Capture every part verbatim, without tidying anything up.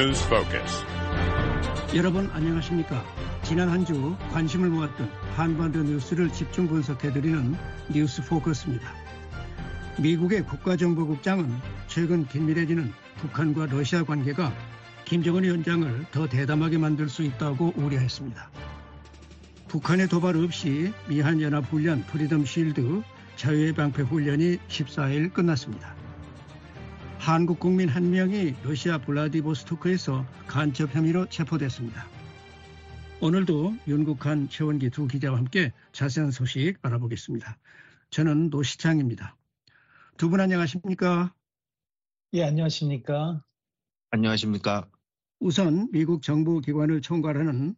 News Focus. 여러분 안녕하십니까? 지난 한 주 관심을 모았던 한반도 뉴스를 집중 분석해드리는 뉴스 포커스입니다. 미국의 국가정보국장은 최근 긴밀해지는 북한과 러시아 관계가 김정은 위원장을 더 대담하게 만들 수 있다고 우려했습니다. 북한의 도발 없이 미한연합훈련 프리덤 쉴드 자유의 방패 훈련이 십사 일 끝났습니다. 한국 국민 한 명이 러시아 블라디보스토크에서 간첩 혐의로 체포됐습니다. 오늘도 윤국한, 최원기 두 기자와 함께 자세한 소식 알아보겠습니다. 저는 노시창입니다. 두 분 안녕하십니까? 예, 안녕하십니까? 안녕하십니까? 우선 미국 정보기관을 총괄하는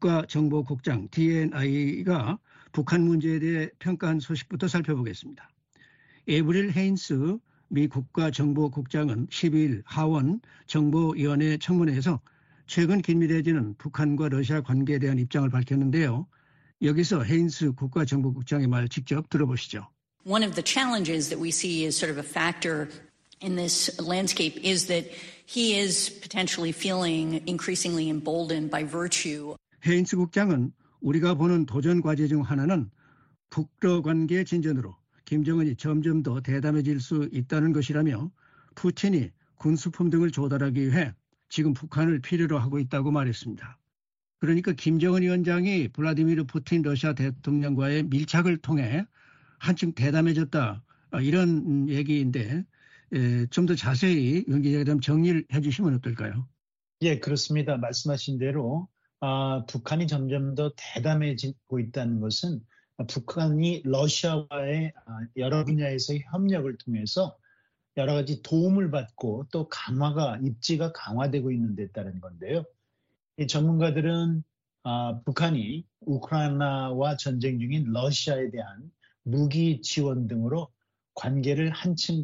국가정보국장 디엔아이가 북한 문제에 대해 평가한 소식부터 살펴보겠습니다. 에브릴 헤인스 미 국가정보국장은 십이 일 하원 정보위원회 청문회에서 최근 긴밀해지는 북한과 러시아 관계에 대한 입장을 밝혔는데요. 여기서 헤인스 국가정보국장의 말 직접 들어보시죠. One of the challenges that we see as sort of a factor in this landscape is that he is potentially feeling increasingly emboldened by virtue. 헤인스 국장은 우리가 보는 도전 과제 중 하나는 북러 관계 진전으로 김정은이 점점 더 대담해질 수 있다는 것이라며 푸틴이 군수품 등을 조달하기 위해 지금 북한을 필요로 하고 있다고 말했습니다. 그러니까 김정은 위원장이 블라디미르 푸틴 러시아 대통령과의 밀착을 통해 한층 대담해졌다, 이런 얘기인데 좀 더 자세히 윤 기자가 좀 정리를 해 주시면 어떨까요? 예, 그렇습니다. 말씀하신 대로 아, 북한이 점점 더 대담해지고 있다는 것은 북한이 러시아와의 여러 분야에서의 협력을 통해서 여러 가지 도움을 받고 또 강화가, 입지가 강화되고 있는 데 따른 건데요. 이 전문가들은 아, 북한이 우크라이나와 전쟁 중인 러시아에 대한 무기 지원 등으로 관계를 한층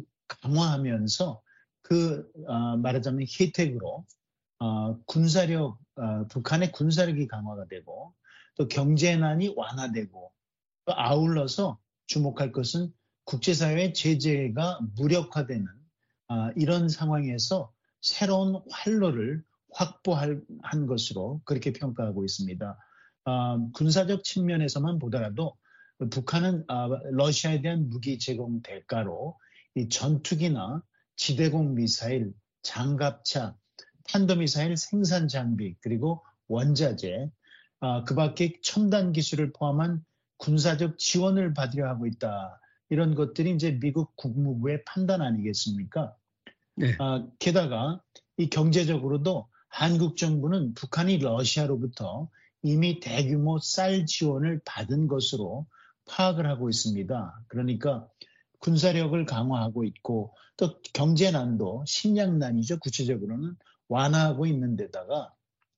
강화하면서 그 어, 말하자면 혜택으로 어, 군사력, 어, 북한의 군사력이 강화가 되고 또 경제난이 완화되고 또 아울러서 주목할 것은 국제사회의 제재가 무력화되는 어, 이런 상황에서 새로운 활로를 확보한 것으로 그렇게 평가하고 있습니다. 어, 군사적 측면에서만 보더라도 북한은 어, 러시아에 대한 무기 제공 대가로 이 전투기나 지대공 미사일, 장갑차, 탄도미사일 생산 장비, 그리고 원자재, 어, 그 밖에 첨단 기술을 포함한 군사적 지원을 받으려 하고 있다. 이런 것들이 이제 미국 국무부의 판단 아니겠습니까? 네. 어, 게다가 이 경제적으로도 한국 정부는 북한이 러시아로부터 이미 대규모 쌀 지원을 받은 것으로 파악을 하고 있습니다. 그러니까 군사력을 강화하고 있고 또 경제난도 식량난이죠. 구체적으로는 완화하고 있는 데다가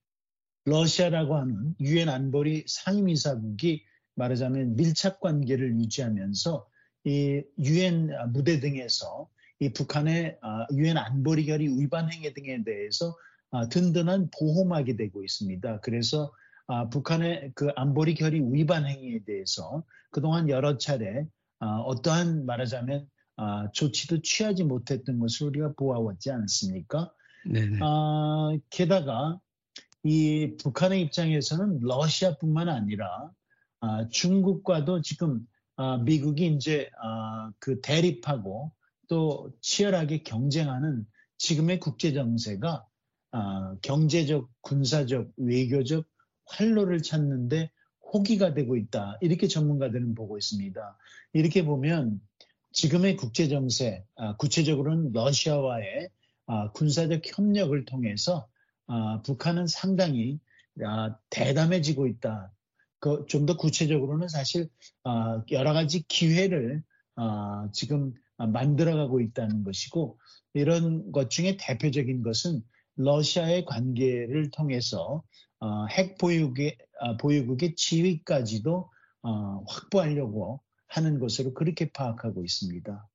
러시아라고 하는 유엔 안보리 상임이사국이 말하자면 밀착 관계를 유지하면서 이 유엔 무대 등에서 이 북한의 유엔 안보리 결의 위반 행위 등에 대해서 든든한 보호막이 되고 있습니다. 그래서 북한의 그 안보리 결의 위반 행위에 대해서 그동안 여러 차례 어떠한 말하자면 조치도 취하지 못했던 것을 우리가 보아왔지 않습니까? 네네. 아, 게다가 이 북한의 입장에서는 러시아뿐만 아니라 아, 중국과도 지금 아, 미국이 이제 아, 그 대립하고 또 치열하게 경쟁하는 지금의 국제 정세가 아, 경제적, 군사적, 외교적 활로를 찾는데 호기가 되고 있다. 이렇게 전문가들은 보고 있습니다. 이렇게 보면 지금의 국제 정세, 아, 구체적으로는 러시아와의 아, 군사적 협력을 통해서 아, 북한은 상당히 아, 대담해지고 있다. 그, 좀 더 구체적으로는 사실 아, 여러 가지 기회를 아, 지금 만들어가고 있다는 것이고 이런 것 중에 대표적인 것은 러시아의 관계를 통해서 어, 핵 보유국의, 어, 보유국의 지위까지도 어, 확보하려고 하는 것으로 그렇게 파악하고 있습니다.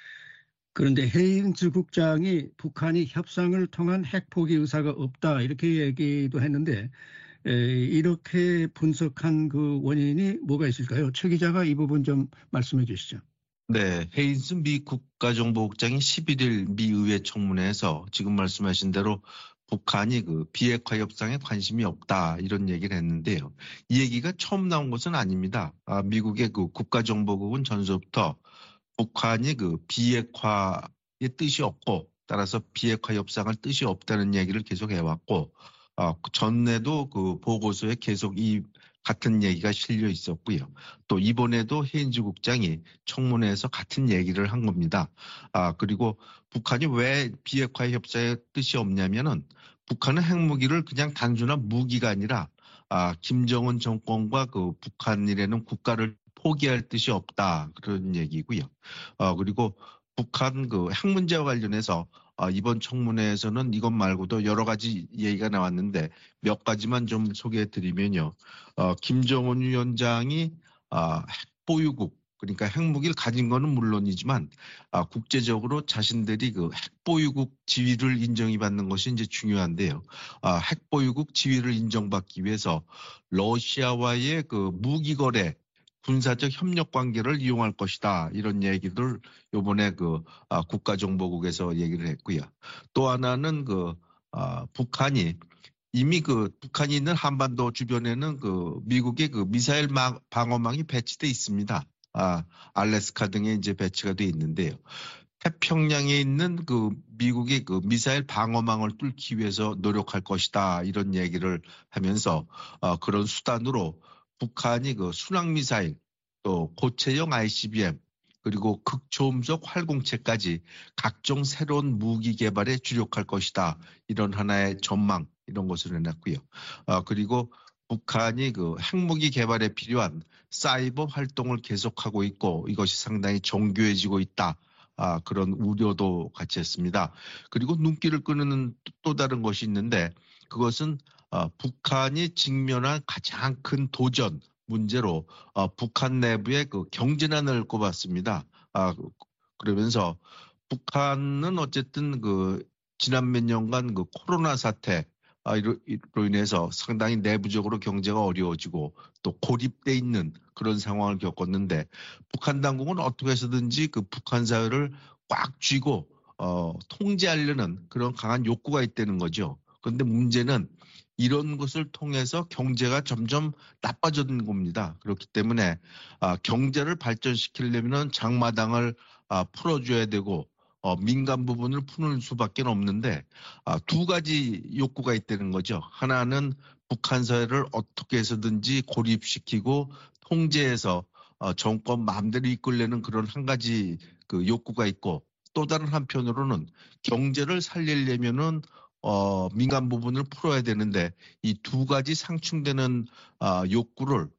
그런데 헤인스 국장이 북한이 협상을 통한 핵 포기 의사가 없다 이렇게 얘기도 했는데 에, 이렇게 분석한 그 원인이 뭐가 있을까요? 최 기자가 이 부분 좀 말씀해 주시죠. 네, 헤인스 미 국가정보국장이 십일 일 미 의회 청문회에서 지금 말씀하신 대로 북한이 그 비핵화 협상에 관심이 없다 이런 얘기를 했는데요. 이 얘기가 처음 나온 것은 아닙니다. 아, 미국의 그 국가정보국은 전서부터 북한이 그 비핵화의 뜻이 없고 따라서 비핵화 협상할 뜻이 없다는 얘기를 계속 해왔고 어, 전에도 그 보고서에 계속 이 같은 얘기가 실려 있었고요. 또 이번에도 헤인즈 국장이 청문회에서 같은 얘기를 한 겁니다. 아, 그리고 북한이 왜 비핵화 협상에 뜻이 없냐면은 북한은 핵무기를 그냥 단순한 무기가 아니라 아, 김정은 정권과 그 북한이라는 국가를 포기할 뜻이 없다 그런 얘기고요. 어, 그리고 북한 그 핵 문제와 관련해서 어, 이번 청문회에서는 이것 말고도 여러 가지 얘기가 나왔는데 몇 가지만 좀 소개해드리면요. 어, 김정은 위원장이 어, 핵 보유국 그러니까 핵무기를 가진 거는 물론이지만 아, 국제적으로 자신들이 그 핵보유국 지위를 인정이 받는 것이 이제 중요한데요. 아, 핵보유국 지위를 인정받기 위해서 러시아와의 그 무기 거래 군사적 협력 관계를 이용할 것이다. 이런 얘기를 요번에 그 아, 국가정보국에서 얘기를 했고요. 또 하나는 그 아, 북한이 이미 그 북한이 있는 한반도 주변에는 그 미국의 그 미사일 방어망이 배치돼 있습니다. 아, 알래스카 등에 이제 배치가 돼 있는데요. 태평양에 있는 그 미국의 그 미사일 방어망을 뚫기 위해서 노력할 것이다. 이런 얘기를 하면서 어, 그런 수단으로 북한이 그 순항 미사일 또 고체형 아이씨비엠 그리고 극초음속 활공체까지 각종 새로운 무기 개발에 주력할 것이다. 이런 하나의 전망 이런 것을 해놨고요. 어, 그리고 북한이 그 핵무기 개발에 필요한 사이버 활동을 계속하고 있고 이것이 상당히 정교해지고 있다. 아, 그런 우려도 같이 했습니다. 그리고 눈길을 끄는 또 다른 것이 있는데 그것은 어, 북한이 직면한 가장 큰 도전 문제로 어, 북한 내부의 그 경제난을 꼽았습니다. 아, 그러면서 북한은 어쨌든 그 지난 몇 년간 그 코로나 사태 아, 이로, 이로 인해서 상당히 내부적으로 경제가 어려워지고 또 고립돼 있는 그런 상황을 겪었는데 북한 당국은 어떻게 해서든지 그 북한 사회를 꽉 쥐고 어, 통제하려는 그런 강한 욕구가 있다는 거죠. 그런데 문제는 이런 것을 통해서 경제가 점점 나빠지는 겁니다. 그렇기 때문에 아, 경제를 발전시키려면 장마당을 아, 풀어줘야 되고 어, 민간 부분을 푸는 수밖에 없는데 아, 두 가지 욕구가 있다는 거죠. 하나는 북한 사회를 어떻게 해서든지 고립시키고 통제해서 어, 정권 마음대로 이끌려는 그런 한 가지 그 욕구가 있고 또 다른 한편으로는 경제를 살리려면은 어, 민간 부분을 풀어야 되는데 이 두 가지 상충되는 어, 욕구를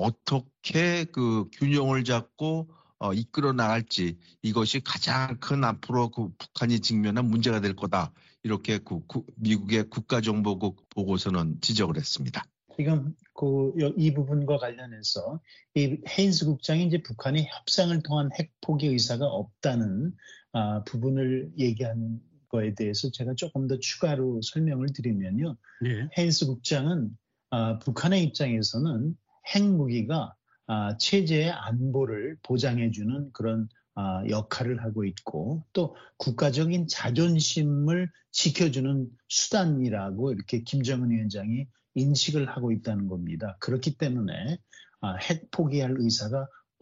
어떻게 그 균형을 잡고 어, 이끌어 나갈지 이것이 가장 큰 앞으로 그 북한이 직면한 문제가 될 거다. 이렇게 그, 그 미국의 국가정보국 보고서는 지적을 했습니다. 지금 그 이 부분과 관련해서 이 헤인스 국장이 이제 북한이 협상을 통한 핵 포기 의사가 없다는 아, 부분을 얘기한 거에 대해서 제가 조금 더 추가로 설명을 드리면요. 네. 헤인스 국장은 아, 북한의 입장에서는 핵무기가 아, 체제의 안보를 보장해주는 그런 아, 역할을 하고 있고 또 국가적인 자존심을 지켜주는 수단이라고 이렇게 김정은 위원장이 인식을 하고 있다는 겁니다. 그렇기 때문에 아, 핵 포기할 의사가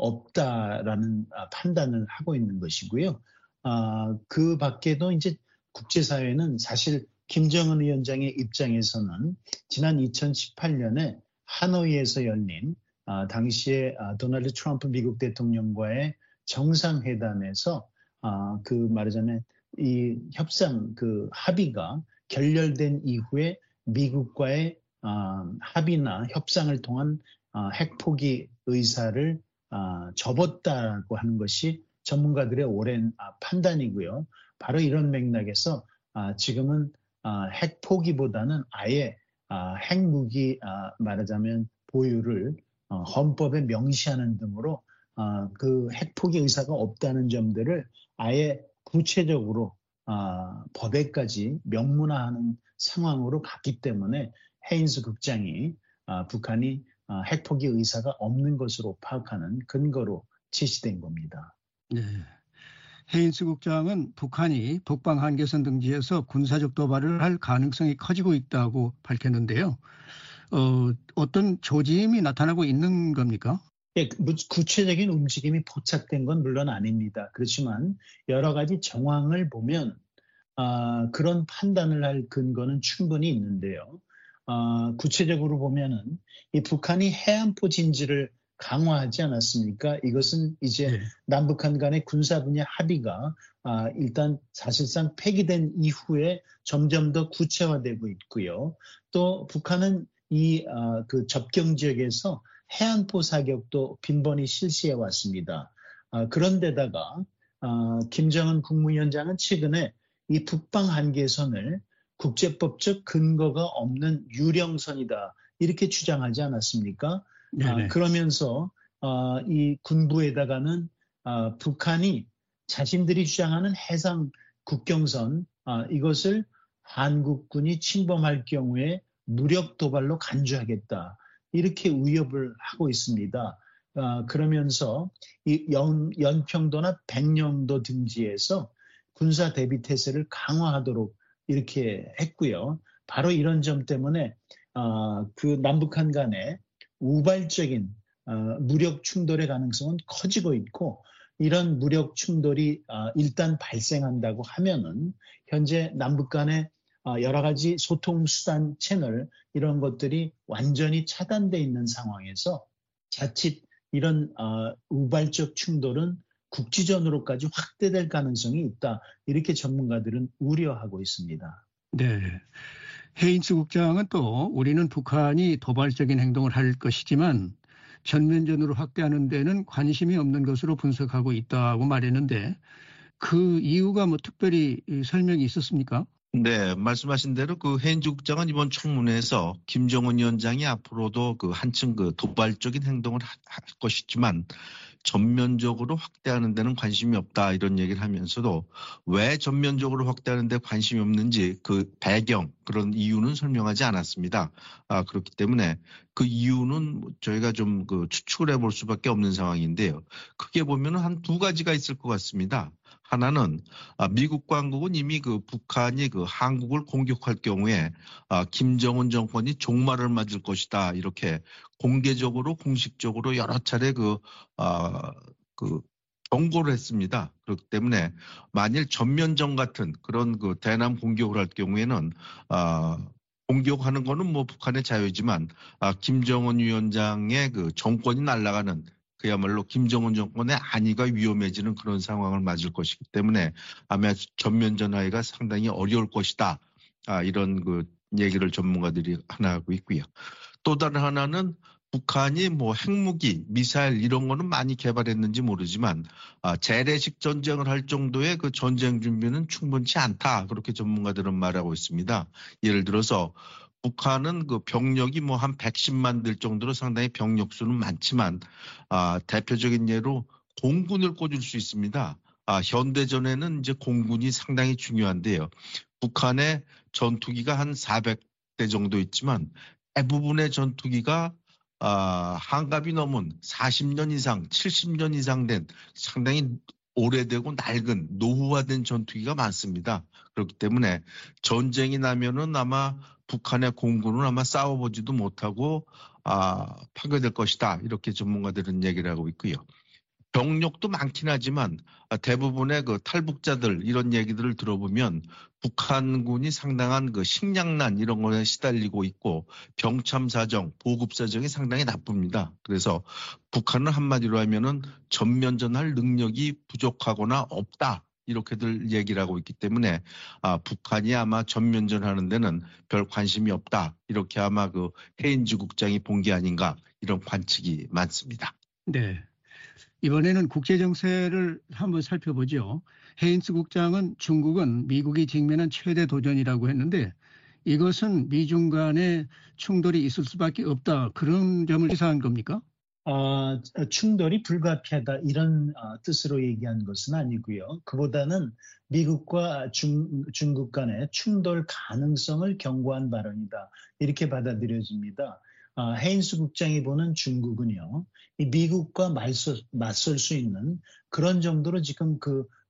없다라는 아, 판단을 하고 있는 것이고요. 아, 그 밖에도 이제 국제사회는 사실 김정은 위원장의 입장에서는 지난 이천십팔 년에 하노이에서 열린 아, 당시에 아, 도널드 트럼프 미국 대통령과의 정상회담에서 아, 그 말하자면 이 협상 그 합의가 결렬된 이후에 미국과의 아, 합의나 협상을 통한 아, 핵 포기 의사를 아, 접었다고 하는 것이 전문가들의 오랜 아, 판단이고요. 바로 이런 맥락에서 아, 지금은 아, 핵 포기보다는 아예 아, 핵무기 아, 말하자면 보유를 어, 헌법에 명시하는 등으로 어, 그 핵포기 의사가 없다는 점들을 아예 구체적으로 어, 법에까지 명문화하는 상황으로 갔기 때문에 헤인스 국장이 어, 북한이 어, 핵포기 의사가 없는 것으로 파악하는 근거로 제시된 겁니다. 네. 헤인스 국장은 북한이 북방 한계선 등지에서 군사적 도발을 할 가능성이 커지고 있다고 밝혔는데요. 어, 어떤 조짐이 나타나고 있는 겁니까? 예, 구체적인 움직임이 포착된 건 물론 아닙니다. 그렇지만 여러 가지 정황을 보면 아, 그런 판단을 할 근거는 충분히 있는데요. 아, 구체적으로 보면은 이 북한이 해안포 진지를 강화하지 않았습니까? 이것은 이제 네. 남북한 간의 군사 분야 합의가 아, 일단 사실상 폐기된 이후에 점점 더 구체화되고 있고요. 또 북한은 이 아, 그 접경 지역에서 해안포 사격도 빈번히 실시해 왔습니다. 아, 그런데다가 아, 김정은 국무위원장은 최근에 이 북방 한계선을 국제법적 근거가 없는 유령선이다 이렇게 주장하지 않았습니까? 아, 그러면서 아, 이 군부에다가는 아, 북한이 자신들이 주장하는 해상 국경선 아, 이것을 한국군이 침범할 경우에 무력 도발로 간주하겠다 이렇게 위협을 하고 있습니다. 아, 그러면서 이 연, 연평도나 백령도 등지에서 군사 대비 태세를 강화하도록 이렇게 했고요. 바로 이런 점 때문에 어, 그 남북한 간의 우발적인 어, 무력 충돌의 가능성은 커지고 있고 이런 무력 충돌이 어, 일단 발생한다고 하면은 현재 남북 간의 어, 여러 가지 소통 수단 채널 이런 것들이 완전히 차단돼 있는 상황에서 자칫 이런 어, 우발적 충돌은 국지전으로까지 확대될 가능성이 있다. 이렇게 전문가들은 우려하고 있습니다. 네. 헤인스 국장은 또 우리는 북한이 도발적인 행동을 할 것이지만 전면전으로 확대하는 데는 관심이 없는 것으로 분석하고 있다고 말했는데 그 이유가 뭐 특별히 설명이 있었습니까? 네, 말씀하신 대로 그 헤인즈 국장은 이번 청문회에서 김정은 위원장이 앞으로도 그 한층 그 도발적인 행동을 할 것이지만 전면적으로 확대하는 데는 관심이 없다 이런 얘기를 하면서도 왜 전면적으로 확대하는 데 관심이 없는지 그 배경 그런 이유는 설명하지 않았습니다. 아, 그렇기 때문에 그 이유는 저희가 좀 그 추측을 해볼 수밖에 없는 상황인데요. 크게 보면은 한 두 가지가 있을 것 같습니다. 하나는 미국과 한국은 이미 그 북한이 그 한국을 공격할 경우에 김정은 정권이 종말을 맞을 것이다 이렇게 공개적으로 공식적으로 여러 차례 그, 아, 그 경고를 했습니다. 그렇기 때문에 만일 전면전 같은 그런 그 대남 공격을 할 경우에는 아, 공격하는 거는 뭐 북한의 자유지만 아, 김정은 위원장의 그 정권이 날아가는 그야말로 김정은 정권의 안위가 위험해지는 그런 상황을 맞을 것이기 때문에 아마 전면전 하기가 상당히 어려울 것이다. 아, 이런 그 얘기를 전문가들이 하나 하고 있고요. 또 다른 하나는 북한이 뭐 핵무기, 미사일 이런 거는 많이 개발했는지 모르지만 아, 재래식 전쟁을 할 정도의 그 전쟁 준비는 충분치 않다. 그렇게 전문가들은 말하고 있습니다. 예를 들어서 북한은 그 병력이 뭐 한 백십만 될 정도로 상당히 병력 수는 많지만 아, 대표적인 예로 공군을 꽂을 수 있습니다. 아, 현대전에는 이제 공군이 상당히 중요한데요. 북한의 전투기가 한 사백 대 정도 있지만 대부분의 전투기가 아, 한갑이 넘은 사십 년 이상, 칠십 년 이상 된 상당히 오래되고 낡은 노후화된 전투기가 많습니다. 그렇기 때문에 전쟁이 나면은 아마 북한의 공군은 아마 싸워보지도 못하고 아, 파괴될 것이다. 이렇게 전문가들은 얘기를 하고 있고요. 병력도 많긴 하지만 대부분의 그 탈북자들 이런 얘기들을 들어보면 북한군이 상당한 그 식량난 이런 거에 시달리고 있고 병참 사정, 보급 사정이 상당히 나쁩니다. 그래서 북한은 한마디로 하면은 전면전할 능력이 부족하거나 없다. 이렇게들 얘기를 하고 있기 때문에 아, 북한이 아마 전면전하는 데는 별 관심이 없다. 이렇게 아마 그 헤인즈 국장이 본 게 아닌가 이런 관측이 많습니다. 네. 이번에는 국제 정세를 한번 살펴보죠. 헤인스 국장은 중국은 미국이 직면한 최대 도전이라고 했는데 이것은 미중 간의 충돌이 있을 수밖에 없다. 그런 점을 시사한 겁니까? 어, 충돌이 불가피하다 이런 어, 뜻으로 얘기한 것은 아니고요. 그보다는 미국과 중, 중국 간의 충돌 가능성을 경고한 발언이다. 이렇게 받아들여집니다. 어, 헤인스 국장이 보는 중국은요, 이 미국과 맞설, 맞설 수 있는 그런 정도로 지금 그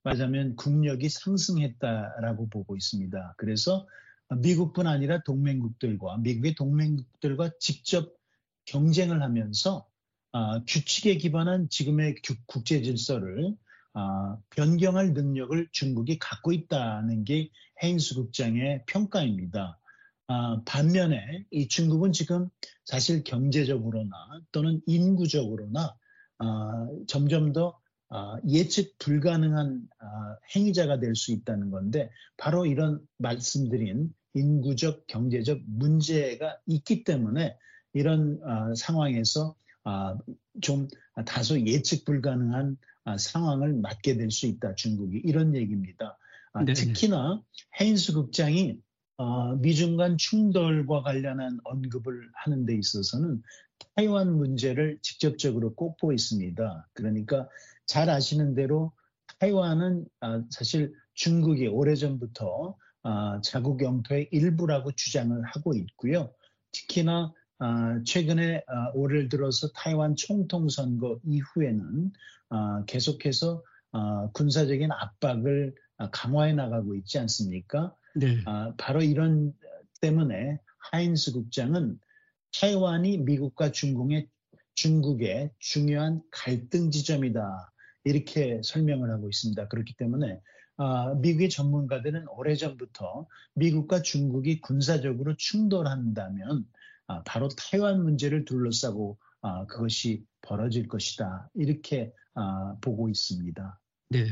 말하자면 국력이 상승했다라고 보고 있습니다. 그래서 미국뿐 아니라 동맹국들과 미국의 동맹국들과 직접 경쟁을 하면서 아, 규칙에 기반한 지금의 국제 질서를 아, 변경할 능력을 중국이 갖고 있다는 게 헤인스 국장의 평가입니다. 아, 반면에 이 중국은 지금 사실 경제적으로나 또는 인구적으로나 아, 점점 더 아, 예측 불가능한 아, 행위자가 될 수 있다는 건데 바로 이런 말씀드린 인구적, 경제적 문제가 있기 때문에 이런 아, 상황에서 아, 좀 다소 예측 불가능한 아, 상황을 맞게 될 수 있다, 중국이. 이런 얘기입니다. 아, 특히나 헤인스 국장이 어, 미중 간 충돌과 관련한 언급을 하는 데 있어서는 타이완 문제를 직접적으로 꼽고 있습니다. 그러니까 잘 아시는 대로 타이완은 아, 사실 중국이 오래전부터 아, 자국 영토의 일부라고 주장을 하고 있고요. 특히나 아, 최근에 아, 올해를 들어서 타이완 총통 선거 이후에는 아, 계속해서 아, 군사적인 압박을 아, 강화해 나가고 있지 않습니까? 네. 아, 바로 이런 때문에 하인스 국장은 타이완이 미국과 중국의, 중국의 중요한 갈등 지점이다. 이렇게 설명을 하고 있습니다. 그렇기 때문에 아, 미국의 전문가들은 오래전부터 미국과 중국이 군사적으로 충돌한다면 아, 바로 타이완 문제를 둘러싸고 아, 그것이 벌어질 것이다. 이렇게 아, 보고 있습니다. 네.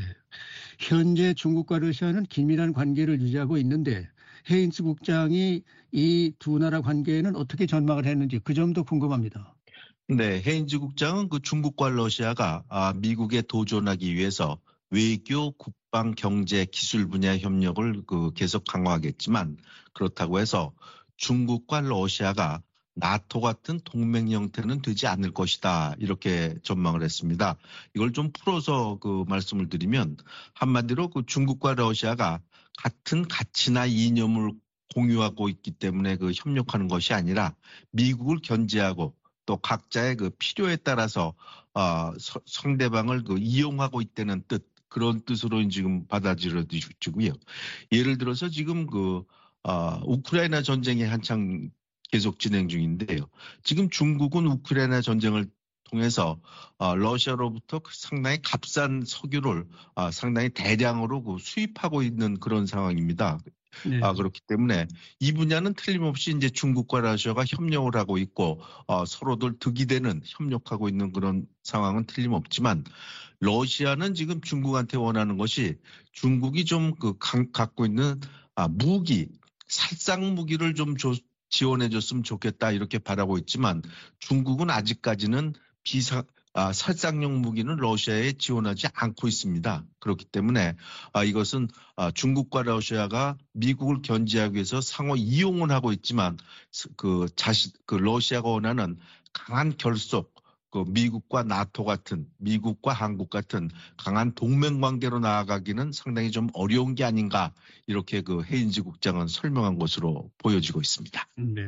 현재 중국과 러시아는 긴밀한 관계를 유지하고 있는데 헤인스 국장이 이 두 나라 관계에는 어떻게 전망을 했는지 그 점도 궁금합니다. 네, 헤인즈 국장은 그 중국과 러시아가 아, 미국에 도전하기 위해서 외교, 국방, 경제, 기술 분야 협력을 그 계속 강화하겠지만 그렇다고 해서 중국과 러시아가 나토 같은 동맹 형태는 되지 않을 것이다. 이렇게 전망을 했습니다. 이걸 좀 풀어서 그 말씀을 드리면 한마디로 그 중국과 러시아가 같은 가치나 이념을 공유하고 있기 때문에 그 협력하는 것이 아니라 미국을 견제하고 또 각자의 그 필요에 따라서 어, 서, 상대방을 그 이용하고 있다는 뜻, 그런 뜻으로 지금 받아들여지고요. 예를 들어서 지금 그 어, 우크라이나 전쟁이 한창 계속 진행 중인데요. 지금 중국은 우크라이나 전쟁을 통해서 어, 러시아로부터 상당히 값싼 석유를 어, 상당히 대량으로 그 수입하고 있는 그런 상황입니다. 네. 아, 그렇기 때문에 이 분야는 틀림없이 이제 중국과 러시아가 협력을 하고 있고 어, 서로들 득이 되는 협력하고 있는 그런 상황은 틀림없지만 러시아는 지금 중국한테 원하는 것이 중국이 좀 그 갖고 있는 아, 무기, 살상 무기를 좀 줘, 지원해줬으면 좋겠다 이렇게 바라고 있지만 중국은 아직까지는 비사 아, 살상용 무기는 러시아에 지원하지 않고 있습니다. 그렇기 때문에 아, 이것은 아, 중국과 러시아가 미국을 견제하기 위해서 상호 이용을 하고 있지만 그 자신 그 러시아가 원하는 강한 결속, 그 미국과 나토 같은 미국과 한국 같은 강한 동맹 관계로 나아가기는 상당히 좀 어려운 게 아닌가 이렇게 그 헤인즈 국장은 설명한 것으로 보여지고 있습니다. 네.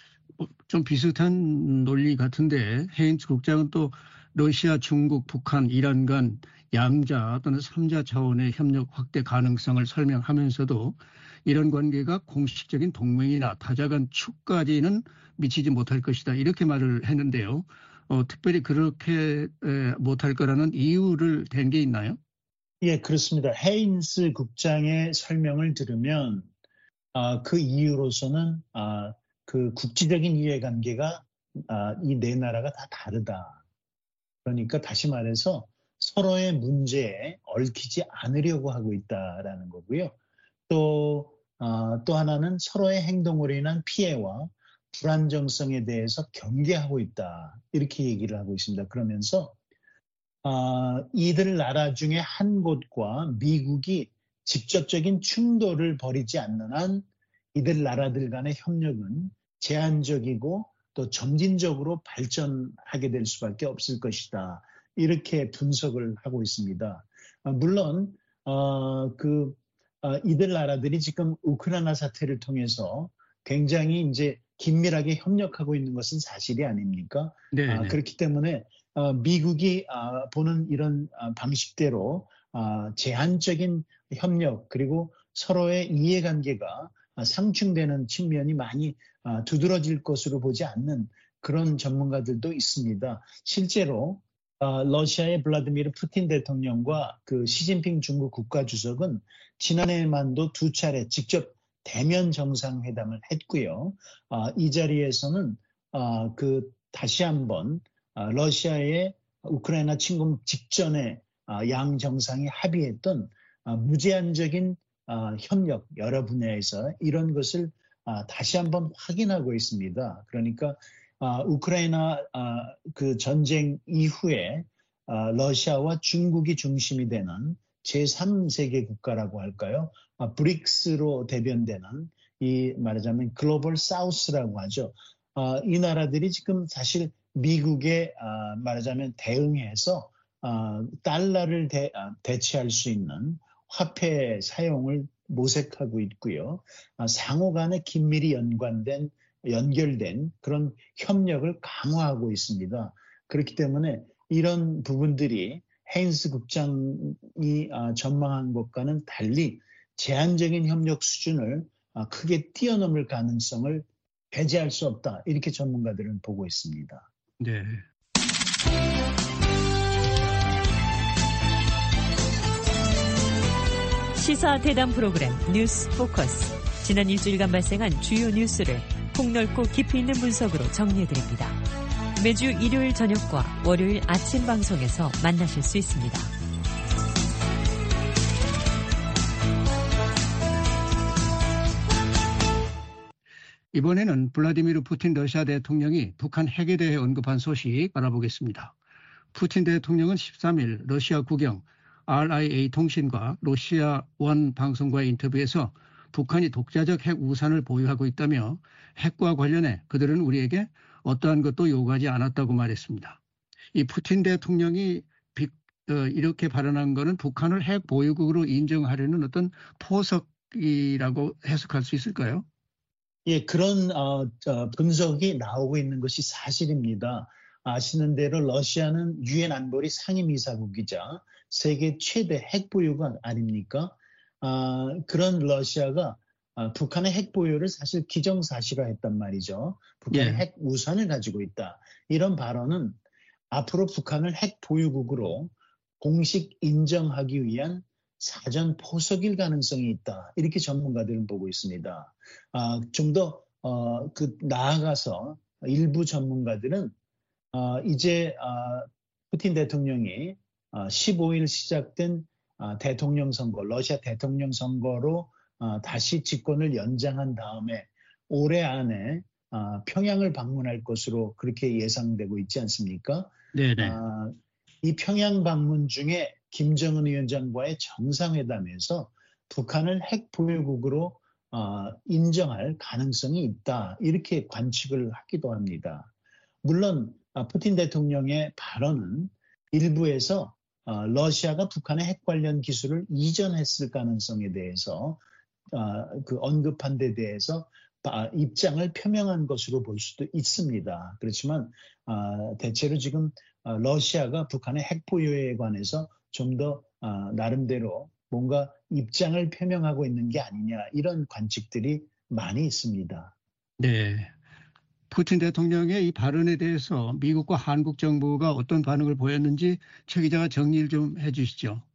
좀 비슷한 논리 같은데 헤인즈 국장은 또 러시아, 중국, 북한, 이란 간 양자 또는 삼자 차원의 협력 확대 가능성을 설명하면서도 이런 관계가 공식적인 동맹이나 타자 간 축까지는 미치지 못할 것이다. 이렇게 말을 했는데요. 어, 특별히 그렇게 에, 못할 거라는 이유를 댄 게 있나요? 예, 그렇습니다. 헤인스 국장의 설명을 들으면 아, 그 이유로서는 아, 그 국지적인 이해관계가 아, 이 네 나라가 다 다르다. 그러니까 다시 말해서 서로의 문제에 얽히지 않으려고 하고 있다라는 거고요. 또, 어, 또 하나는 서로의 행동으로 인한 피해와 불안정성에 대해서 경계하고 있다. 이렇게 얘기를 하고 있습니다. 그러면서 어, 이들 나라 중에 한 곳과 미국이 직접적인 충돌을 벌이지 않는 한 이들 나라들 간의 협력은 제한적이고 또 점진적으로 발전하게 될 수밖에 없을 것이다. 이렇게 분석을 하고 있습니다. 물론 어, 그 어, 이들 나라들이 지금 우크라이나 사태를 통해서 굉장히 이제 긴밀하게 협력하고 있는 것은 사실이 아닙니까? 아, 그렇기 때문에 어, 미국이 아, 보는 이런 아, 방식대로 제한적인 협력 그리고 서로의 이해관계가 상충되는 측면이 많이 두드러질 것으로 보지 않는 그런 전문가들도 있습니다. 실제로 러시아의 블라디미르 푸틴 대통령과 그 시진핑 중국 국가주석은 지난해만도 두 차례 직접 대면 정상회담을 했고요. 이 자리에서는 그 다시 한번 러시아의 우크라이나 침공 직전에 양 정상이 합의했던 무제한적인 협력 여러 분야에서 이런 것을 다시 한번 확인하고 있습니다. 그러니까 우크라이나 그 전쟁 이후에 러시아와 중국이 중심이 되는 제삼 세계 국가라고 할까요? 브릭스로 대변되는 이 말하자면 글로벌 사우스라고 하죠. 이 나라들이 지금 사실 미국에 말하자면 대응해서 달러를 대, 대체할 수 있는 화폐 사용을 모색하고 있고요. 상호 간에 긴밀히 연관된 연결된 그런 협력을 강화하고 있습니다. 그렇기 때문에 이런 부분들이 헤인스 국장이 전망한 것과는 달리 제한적인 협력 수준을 크게 뛰어넘을 가능성을 배제할 수 없다. 이렇게 전문가들은 보고 있습니다. 네. 시사 대담 프로그램 뉴스 포커스. 지난 일주일간 발생한 주요 뉴스를 폭넓고 깊이 있는 분석으로 정리해드립니다. 매주 일요일 저녁과 월요일 아침 방송에서 만나실 수 있습니다. 이번에는 블라디미르 푸틴 러시아 대통령이 북한 핵에 대해 언급한 소식 알아보겠습니다. 푸틴 대통령은 십삼 일 러시아 국영 알아이에이 통신과 러시아 원 방송과의 인터뷰에서 북한이 독자적 핵 우산을 보유하고 있다며 핵과 관련해 그들은 우리에게 어떠한 것도 요구하지 않았다고 말했습니다. 이 푸틴 대통령이 비, 어, 이렇게 발언한 것은 북한을 핵 보유국으로 인정하려는 어떤 포석이라고 해석할 수 있을까요? 예, 그런 어, 어, 분석이 나오고 있는 것이 사실입니다. 아시는 대로 러시아는 유엔 안보리 상임이사국이자 세계 최대 핵 보유국 아닙니까? 아, 그런 러시아가 아, 북한의 핵 보유를 사실 기정사실화했단 말이죠. 북한의 예. 핵 우산을 가지고 있다. 이런 발언은 앞으로 북한을 핵 보유국으로 공식 인정하기 위한 사전 포석일 가능성이 있다. 이렇게 전문가들은 보고 있습니다. 아, 좀 더 어, 그 나아가서 일부 전문가들은 어, 이제 어, 푸틴 대통령이 어, 십오 일 시작된 어, 대통령 선거, 러시아 대통령 선거로 어, 다시 집권을 연장한 다음에 올해 안에 어, 평양을 방문할 것으로 그렇게 예상되고 있지 않습니까? 네네. 어, 이 평양 방문 중에 김정은 위원장과의 정상회담에서 북한을 핵 보유국으로 어, 인정할 가능성이 있다. 이렇게 관측을 하기도 합니다. 물론 푸틴 대통령의 발언은 일부에서 어, 러시아가 북한의 핵 관련 기술을 이전했을 가능성에 대해서 어, 그 언급한 데 대해서 아, 입장을 표명한 것으로 볼 수도 있습니다. 그렇지만 어, 대체로 지금 어, 러시아가 북한의 핵 보유에 관해서 좀 더 어, 나름대로 뭔가 입장을 표명하고 있는 게 아니냐 이런 관측들이 많이 있습니다. 네. 푸틴 대통령의 이 발언에 대해서 미국과 한국 정부가 어떤 반응을 보였는지 최 기자가 정리를 좀 해주시죠.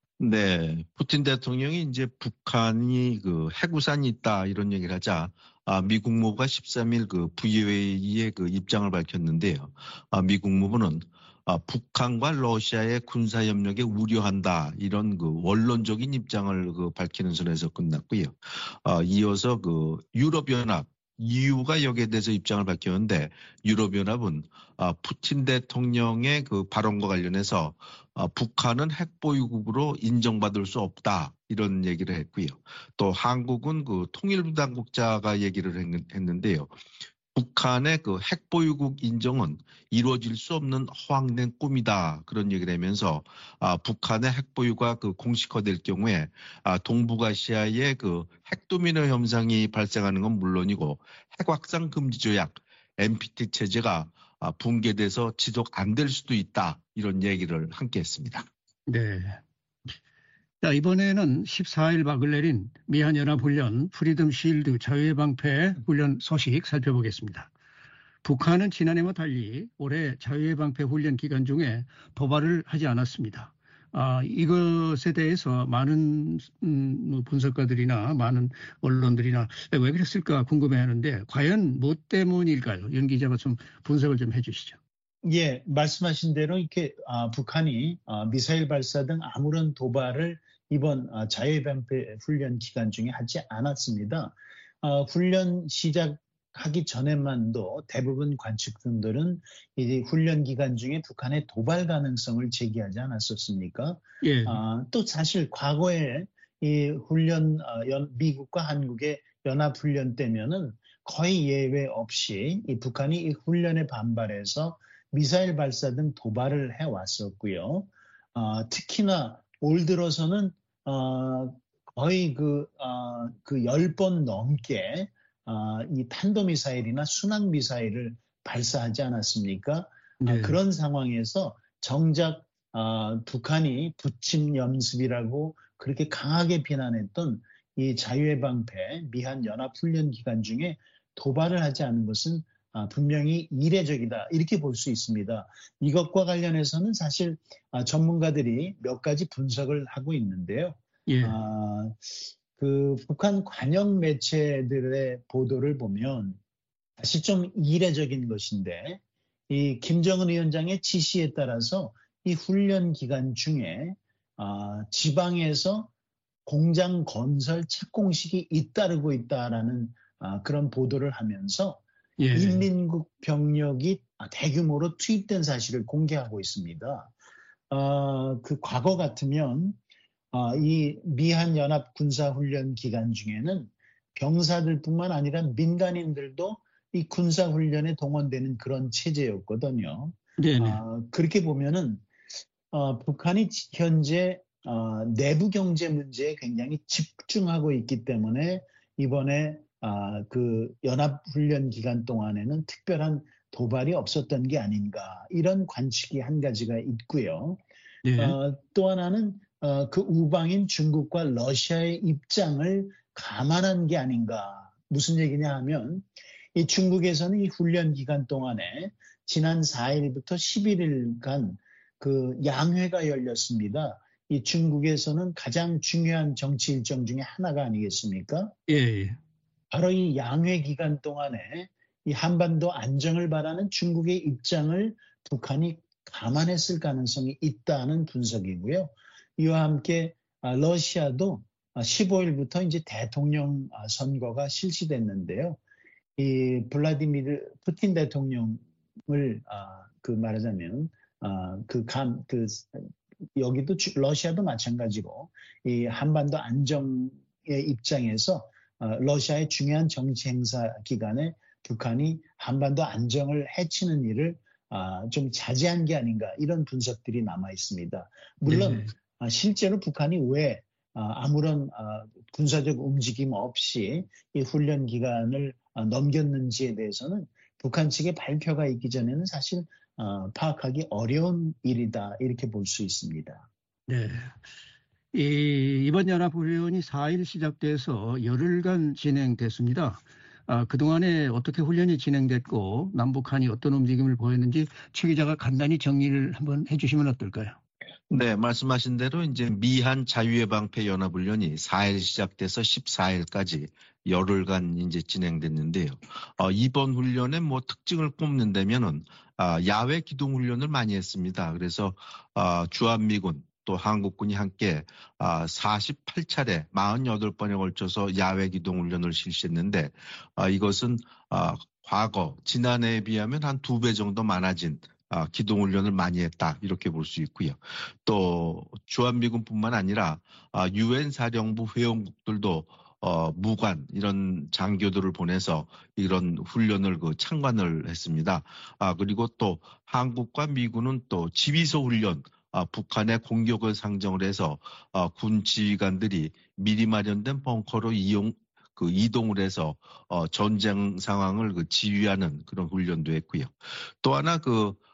네, 푸틴 대통령이 이제 북한이 그 핵우산이 있다 이런 얘기를 하자 아, 미 국무부가 십삼 일 그 브이오에이에 그 입장을 밝혔는데요. 아, 미 국무부는 아, 북한과 러시아의 군사 협력에 우려한다 이런 그 원론적인 입장을 그 밝히는 선에서 끝났고요. 아, 이어서 그 유럽연합 이유가 여기에 대해서 입장을 밝혔는데 유럽연합은 아, 푸틴 대통령의 그 발언과 관련해서 아, 북한은 핵보유국으로 인정받을 수 없다 이런 얘기를 했고요. 또 한국은 그 통일부 당국자가 얘기를 했, 했는데요. 북한의 그 핵보유국 인정은 이루어질 수 없는 허황된 꿈이다 그런 얘기를 하면서 아, 북한의 핵보유가 그 공식화될 경우에 아, 동북아시아의 그 핵도미노 현상이 발생하는 건 물론이고 핵확산 금지 조약 엔피티 체제가 아, 붕괴돼서 지속 안 될 수도 있다 이런 얘기를 함께 했습니다. 네. 자, 이번에는 십사 일 막을 내린 미한연합훈련 프리덤 실드 자유의 방패 훈련 소식 살펴보겠습니다. 북한은 지난해와 달리 올해 자유의 방패 훈련 기간 중에 도발을 하지 않았습니다. 아, 이것에 대해서 많은 음, 뭐 분석가들이나 많은 언론들이나 왜 그랬을까 궁금해하는데 과연 뭐 때문일까요? 연 기자가 좀 분석을 좀 해주시죠. 예, 말씀하신 대로 이렇게 아, 북한이 아, 미사일 발사 등 아무런 도발을 이번 아, 자유의 방패 훈련 기간 중에 하지 않았습니다. 아, 훈련 시작하기 전에만도 대부분 관측분들은 이 훈련 기간 중에 북한의 도발 가능성을 제기하지 않았었습니까? 예. 아, 또 사실 과거에 이 훈련 아, 연, 미국과 한국의 연합 훈련 때면은 거의 예외 없이 이 북한이 이 훈련에 반발해서 미사일 발사 등 도발을 해왔었고요. 어, 특히나 올 들어서는 어, 거의 그, 어, 그 열 번 넘게 어, 이 탄도미사일이나 순항미사일을 발사하지 않았습니까? 네. 어, 그런 상황에서 정작 어, 북한이 부침 연습이라고 그렇게 강하게 비난했던 이 자유의 방패 미한 연합훈련 기간 중에 도발을 하지 않은 것은 아, 분명히 이례적이다 이렇게 볼 수 있습니다. 이것과 관련해서는 사실 아, 전문가들이 몇 가지 분석을 하고 있는데요. 예. 아, 그 북한 관영 매체들의 보도를 보면 사실 좀 이례적인 것인데 이 김정은 위원장의 지시에 따라서 이 훈련 기간 중에 아, 지방에서 공장 건설 착공식이 잇따르고 있다라는 아, 그런 보도를 하면서 예. 인민국 병력이 대규모로 투입된 사실을 공개하고 있습니다. 어, 그 과거 같으면 어, 이 미한 연합 군사훈련 기간 중에는 병사들뿐만 아니라 민간인들도 이 군사훈련에 동원되는 그런 체제였거든요. 네네. 어, 그렇게 보면은 어, 북한이 현재 어, 내부 경제 문제에 굉장히 집중하고 있기 때문에 이번에 아, 그 연합훈련 기간 동안에는 특별한 도발이 없었던 게 아닌가 이런 관측이 한 가지가 있고요. 네. 어, 또 하나는 어, 그 우방인 중국과 러시아의 입장을 감안한 게 아닌가. 무슨 얘기냐 하면 이 중국에서는 이 훈련 기간 동안에 지난 사 일부터 십일 일간 그 양회가 열렸습니다. 이 중국에서는 가장 중요한 정치 일정 중에 하나가 아니겠습니까? 예, 예. 바로 이 양회 기간 동안에 이 한반도 안정을 바라는 중국의 입장을 북한이 감안했을 가능성이 있다는 분석이고요. 이와 함께 러시아도 십오 일부터 이제 대통령 선거가 실시됐는데요. 이 블라디미르 푸틴 대통령을 그 말하자면 그 감 그 여기도 러시아도 마찬가지로 이 한반도 안정의 입장에서 러시아의 중요한 정치 행사 기간에 북한이 한반도 안정을 해치는 일을 좀 자제한 게 아닌가 이런 분석들이 남아 있습니다. 물론 네. 실제로 북한이 왜 아무런 군사적 움직임 없이 이 훈련 기간을 넘겼는지에 대해서는 북한 측의 발표가 있기 전에는 사실 파악하기 어려운 일이다 이렇게 볼 수 있습니다. 네. 이, 이번 연합훈련이 사 일 시작돼서 열흘간 진행됐습니다. 아, 그동안에 어떻게 훈련이 진행됐고 남북한이 어떤 움직임을 보였는지 최 기자가 간단히 정리를 한번 해주시면 어떨까요? 네, 말씀하신 대로 이제 미한 자유의 방패 연합훈련이 사 일 시작돼서 십사 일까지 열흘간 이제 진행됐는데요. 어, 이번 훈련의 뭐 특징을 꼽는다면은 아, 야외 기동 훈련을 많이 했습니다. 그래서 아, 주한미군 또 한국군이 함께 아, 사십팔 차례 사십팔 번에 걸쳐서 야외 기동 훈련을 실시했는데 아, 이것은 아, 과거 지난해에 비하면 한 두 배 정도 많아진 아, 기동 훈련을 많이 했다 이렇게 볼 수 있고요. 또 주한미군뿐만 아니라 아, 유엔 사령부 회원국들도 어, 무관 이런 장교들을 보내서 이런 훈련을 그 참관을 했습니다. 아, 그리고 또 한국과 미군은 또 지휘소 훈련 아, 북한의 공격을 상정을 해서 아, 군 지휘관들이 미리 마련된 벙커로 이용 그 이동을 해서 어, 전쟁 상황을 그 지휘하는 그런 훈련도 했고요. 또 하나 그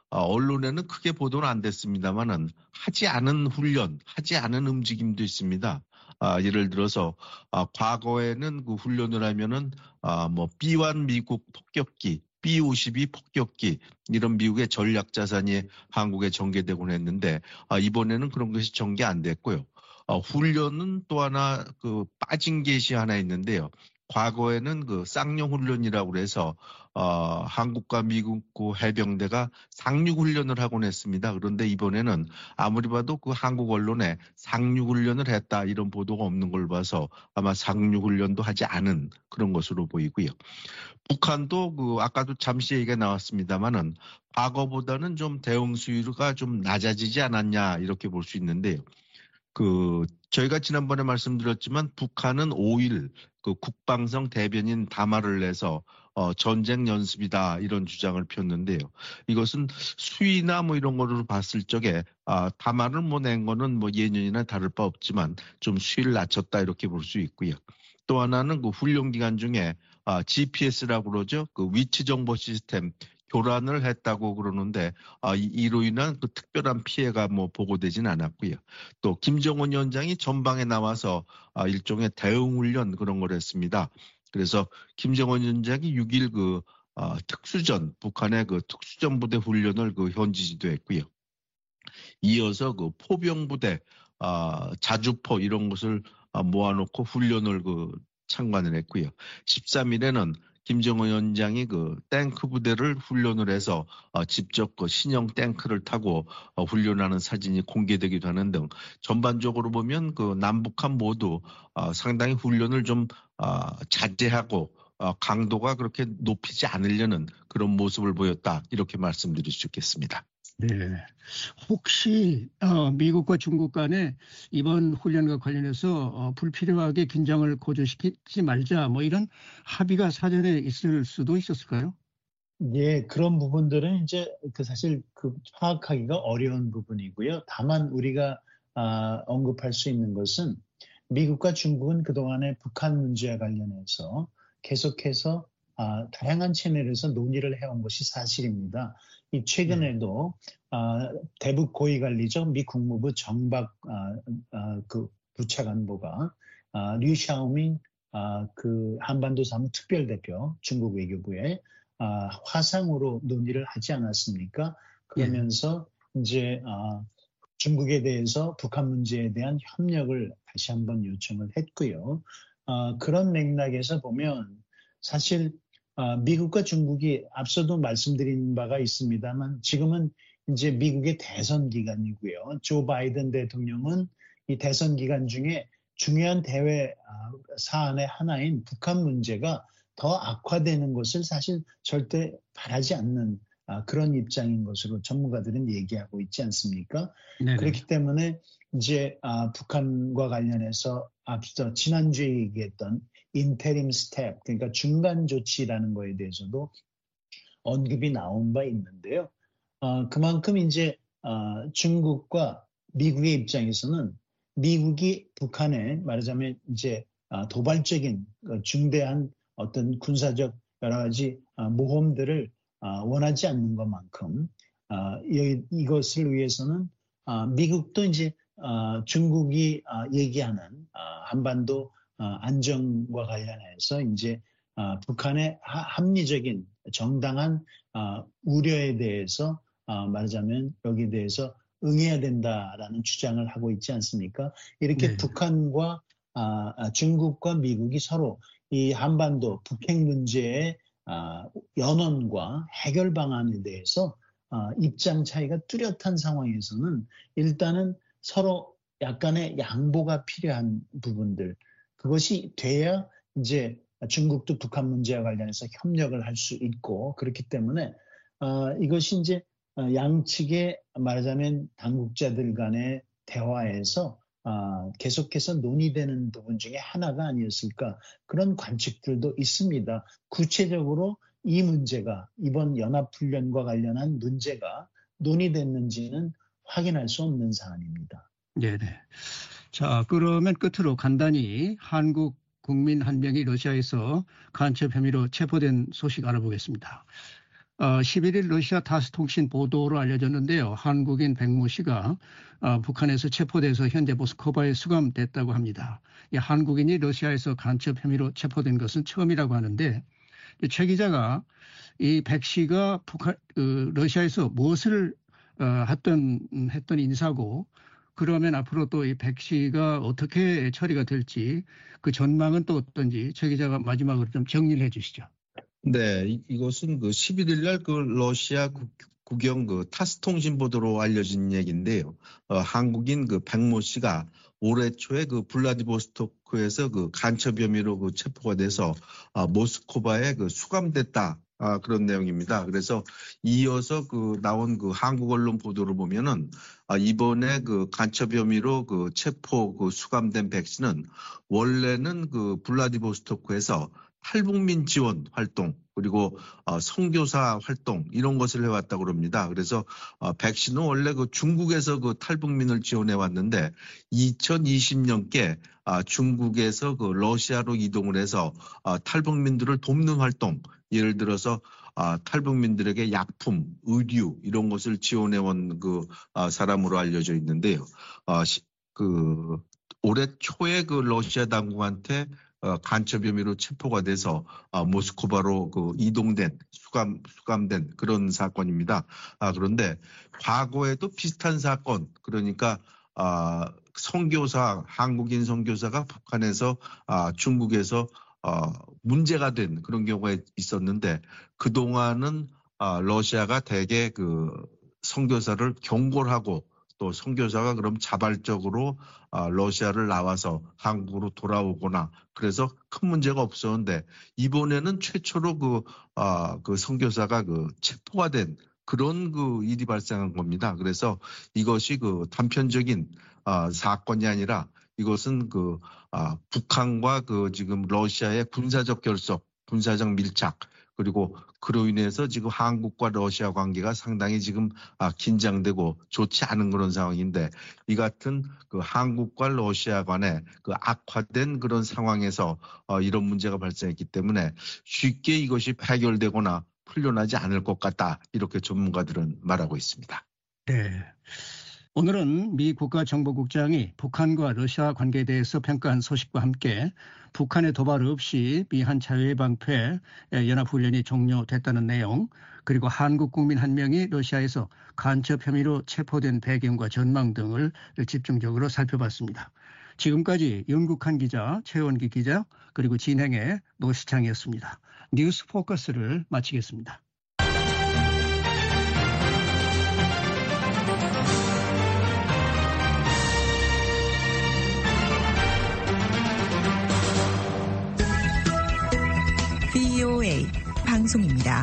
어, 언론에는 크게 보도는 안 됐습니다만은 하지 않은 훈련, 하지 않은 움직임도 있습니다. 아, 예를 들어서 아, 과거에는 그 훈련을 하면은 아, 뭐 비 원 미국 폭격기, 비 오십이 폭격기 이런 미국의 전략 자산이 한국에 전개되곤 했는데 아, 이번에는 그런 것이 전개 안 됐고요. 어, 훈련은 또 하나 그 빠진 것이 하나 있는데요. 과거에는 그 쌍용 훈련이라고 해서 어, 한국과 미국 해병대가 상륙 훈련을 하곤 했습니다. 그런데 이번에는 아무리 봐도 그 한국 언론에 상륙 훈련을 했다 이런 보도가 없는 걸 봐서 아마 상륙 훈련도 하지 않은 그런 것으로 보이고요. 북한도 그 아까도 잠시 얘기가 나왔습니다만은 과거보다는 좀 대응 수위가 좀 낮아지지 않았냐 이렇게 볼 수 있는데요. 그 저희가 지난번에 말씀드렸지만 북한은 오 일 그 국방성 대변인 담화를 내서 어, 전쟁 연습이다 이런 주장을 폈는데요. 이것은 수위나 뭐 이런 거로 봤을 적에 아, 담화를 뭐 낸 거는 뭐 예년이나 다를 바 없지만 좀 수위를 낮췄다 이렇게 볼 수 있고요. 또 하나는 그 훈련 기간 중에 아, 지피에스라고 그러죠. 그 위치 정보 시스템 교란을 했다고 그러는데 아, 이로 인한 그 특별한 피해가 뭐 보고되진 않았고요. 또 김정은 위원장이 전방에 나와서 아, 일종의 대응 훈련 그런 걸 했습니다. 그래서 김정은 위원장이 육 일 그 아, 특수전 북한의 그 특수전 부대 훈련을 그 현지 지도했고요. 이어서 그 포병 부대 아, 자주포 이런 것을 아, 모아놓고 훈련을 그 참관을 했고요. 십삼 일에는 김정은 위원장이 그 탱크 부대를 훈련을 해서 어, 직접 그 신형 탱크를 타고 어, 훈련하는 사진이 공개되기도 하는 등 전반적으로 보면 그 남북한 모두 어, 상당히 훈련을 좀 어, 자제하고 어, 강도가 그렇게 높이지 않으려는 그런 모습을 보였다 이렇게 말씀드릴 수 있겠습니다. 네. 혹시 어, 미국과 중국 간에 이번 훈련과 관련해서 어, 불필요하게 긴장을 고조시키지 말자 뭐 이런 합의가 사전에 있을 수도 있었을까요? 예, 그런 부분들은 이제 그 사실 그 파악하기가 어려운 부분이고요. 다만 우리가 아, 언급할 수 있는 것은 미국과 중국은 그동안에 북한 문제와 관련해서 계속해서 아, 다양한 채널에서 논의를 해온 것이 사실입니다. 이 최근에도 네. 아, 대북 고위관리죠. 미 국무부 정박 아, 아, 그 부차관보가 아, 류 샤오밍 아, 그 한반도 사무 특별대표 중국 외교부에 아, 화상으로 논의를 하지 않았습니까? 그러면서 네. 이제 아, 중국에 대해서 북한 문제에 대한 협력을 다시 한번 요청을 했고요. 아, 그런 맥락에서 보면 사실 아, 미국과 중국이 앞서도 말씀드린 바가 있습니다만 지금은 이제 미국의 대선 기간이고요. 조 바이든 대통령은 이 대선 기간 중에 중요한 대외 사안의 하나인 북한 문제가 더 악화되는 것을 사실 절대 바라지 않는 그런 입장인 것으로 전문가들은 얘기하고 있지 않습니까? 네네. 그렇기 때문에 이제 북한과 관련해서 앞서 지난주에 얘기했던 인테림 스텝, 그러니까 중간 조치라는 거에 대해서도 언급이 나온 바 있는데요. 어, 그만큼 이제 어, 중국과 미국의 입장에서는 미국이 북한에 말하자면 이제 어, 도발적인 어, 중대한 어떤 군사적 여러 가지 어, 모험들을 어, 원하지 않는 것만큼 어, 이, 이것을 위해서는 어, 미국도 이제 어, 중국이 어, 얘기하는 어, 한반도 어, 안정과 관련해서 이제 어, 북한의 하, 합리적인 정당한 어, 우려에 대해서 어, 말하자면 여기에 대해서 응해야 된다라는 주장을 하고 있지 않습니까? 이렇게 네. 북한과 아, 중국과 미국이 서로 이 한반도 북핵 문제의 아, 연원과 해결 방안에 대해서 아, 입장 차이가 뚜렷한 상황에서는 일단은 서로 약간의 양보가 필요한 부분들, 그것이 돼야 이제 중국도 북한 문제와 관련해서 협력을 할 수 있고, 그렇기 때문에 어, 이것이 이제 양측의 말하자면 당국자들 간의 대화에서 어, 계속해서 논의되는 부분 중에 하나가 아니었을까, 그런 관측들도 있습니다. 구체적으로 이 문제가 이번 연합훈련과 관련한 문제가 논의됐는지는 확인할 수 없는 사안입니다. 네네. 자, 그러면 끝으로 간단히 한국 국민 한 명이 러시아에서 간첩 혐의로 체포된 소식 알아보겠습니다. 어, 십일 일 러시아 타스 통신 보도로 알려졌는데요. 한국인 백모 씨가 어, 북한에서 체포돼서 현재 모스크바에 수감됐다고 합니다. 이 한국인이 러시아에서 간첩 혐의로 체포된 것은 처음이라고 하는데 최 기자가 이 백 씨가 북한, 그 러시아에서 무엇을 어, 했던, 했던 인사고 그러면 앞으로 또 이 백 씨가 어떻게 처리가 될지 그 전망은 또 어떤지 최 기자가 마지막으로 좀 정리를 해 주시죠. 네, 이, 이것은 그 십일 일 날 그 러시아 국, 국영 그 타스 통신 보도로 알려진 얘기인데요. 어, 한국인 그 백모 씨가 올해 초에 그 블라디보스토크에서 그 간첩 혐의로 그 체포가 돼서 아, 모스크바에 그 수감됐다. 아, 그런 내용입니다. 그래서 이어서 그 나온 그 한국 언론 보도를 보면은 아, 이번에 그 간첩 혐의로 그 체포 그 수감된 백 씨는 원래는 그 블라디보스토크에서 탈북민 지원 활동 그리고 어, 선교사 활동 이런 것을 해왔다고 합니다. 그래서 어, 백 씨는 원래 그 중국에서 그 탈북민을 지원해 왔는데 이천이십 년께 아, 중국에서 그 러시아로 이동을 해서 아, 탈북민들을 돕는 활동 예를 들어서 아, 탈북민들에게 약품, 의류 이런 것을 지원해온 그 아, 사람으로 알려져 있는데요. 아, 시, 그 올해 초에 그 러시아 당국한테 어, 간첩 혐의로 체포가 돼서 어, 모스크바로 그 이동된 수감 수감된 그런 사건입니다. 아, 그런데 과거에도 비슷한 사건 그러니까 아, 선교사 한국인 선교사가 북한에서 아, 중국에서 어, 문제가 된 그런 경우가 있었는데 그 동안은 아, 러시아가 대개 그 선교사를 경고를 하고 또 선교사가 그럼 자발적으로 러시아를 나와서 한국으로 돌아오거나 그래서 큰 문제가 없었는데 이번에는 최초로 그, 아, 그 선교사가 그 체포가 된 그런 그 일이 발생한 겁니다. 그래서 이것이 그 단편적인 아, 사건이 아니라 이것은 그 아, 북한과 그 지금 러시아의 군사적 결속, 군사적 밀착 그리고 그로 인해서 지금 한국과 러시아 관계가 상당히 지금 긴장되고 좋지 않은 그런 상황인데 이 같은 그 한국과 러시아 간의 그 악화된 그런 상황에서 이런 문제가 발생했기 때문에 쉽게 이것이 해결되거나 풀려나지 않을 것 같다 이렇게 전문가들은 말하고 있습니다. 네. 오늘은 미 국가정보국장이 북한과 러시아 관계에 대해서 평가한 소식과 함께 북한의 도발 없이 미 한 자유의 방패 연합훈련이 종료됐다는 내용 그리고 한국 국민 한 명이 러시아에서 간첩 혐의로 체포된 배경과 전망 등을 집중적으로 살펴봤습니다. 지금까지 영국한 기자, 최원기 기자 그리고 진행의 노시창이었습니다. 뉴스 포커스를 마치겠습니다. 브이오에이 방송입니다.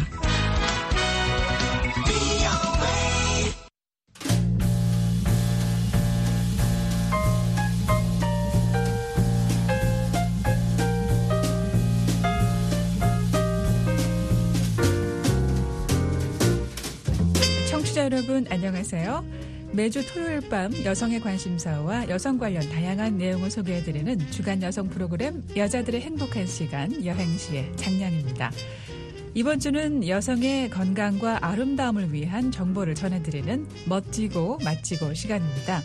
청취자 여러분 안녕하세요. 매주 토요일 밤 여성의 관심사와 여성 관련 다양한 내용을 소개해드리는 주간 여성 프로그램 여자들의 행복한 시간 여행시의 장량입니다. 이번 주는 여성의 건강과 아름다움을 위한 정보를 전해드리는 멋지고 맛지고 시간입니다.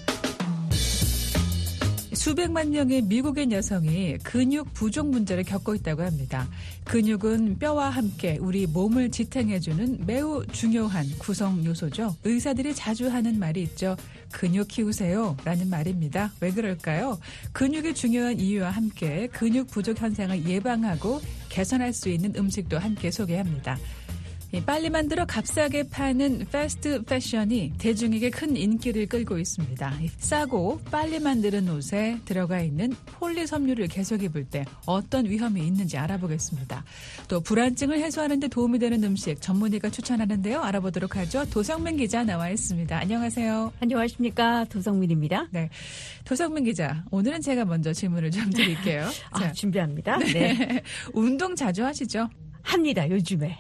수백만 명의 미국인 여성이 근육 부족 문제를 겪고 있다고 합니다. 근육은 뼈와 함께 우리 몸을 지탱해주는 매우 중요한 구성 요소죠. 의사들이 자주 하는 말이 있죠. 근육 키우세요 라는 말입니다. 왜 그럴까요? 근육이 중요한 이유와 함께 근육 부족 현상을 예방하고 개선할 수 있는 음식도 함께 소개합니다. 빨리 만들어 값싸게 파는 패스트 패션이 대중에게 큰 인기를 끌고 있습니다. 싸고 빨리 만드는 옷에 들어가 있는 폴리 섬유를 계속 입을 때 어떤 위험이 있는지 알아보겠습니다. 또 불안증을 해소하는 데 도움이 되는 음식 전문의가 추천하는데요. 알아보도록 하죠. 도성민 기자 나와 있습니다. 안녕하세요. 안녕하십니까. 도성민입니다. 네, 도성민 기자. 오늘은 제가 먼저 질문을 좀 드릴게요. 아, 자, 준비합니다. 네. 네. 운동 자주 하시죠? 합니다, 요즘에.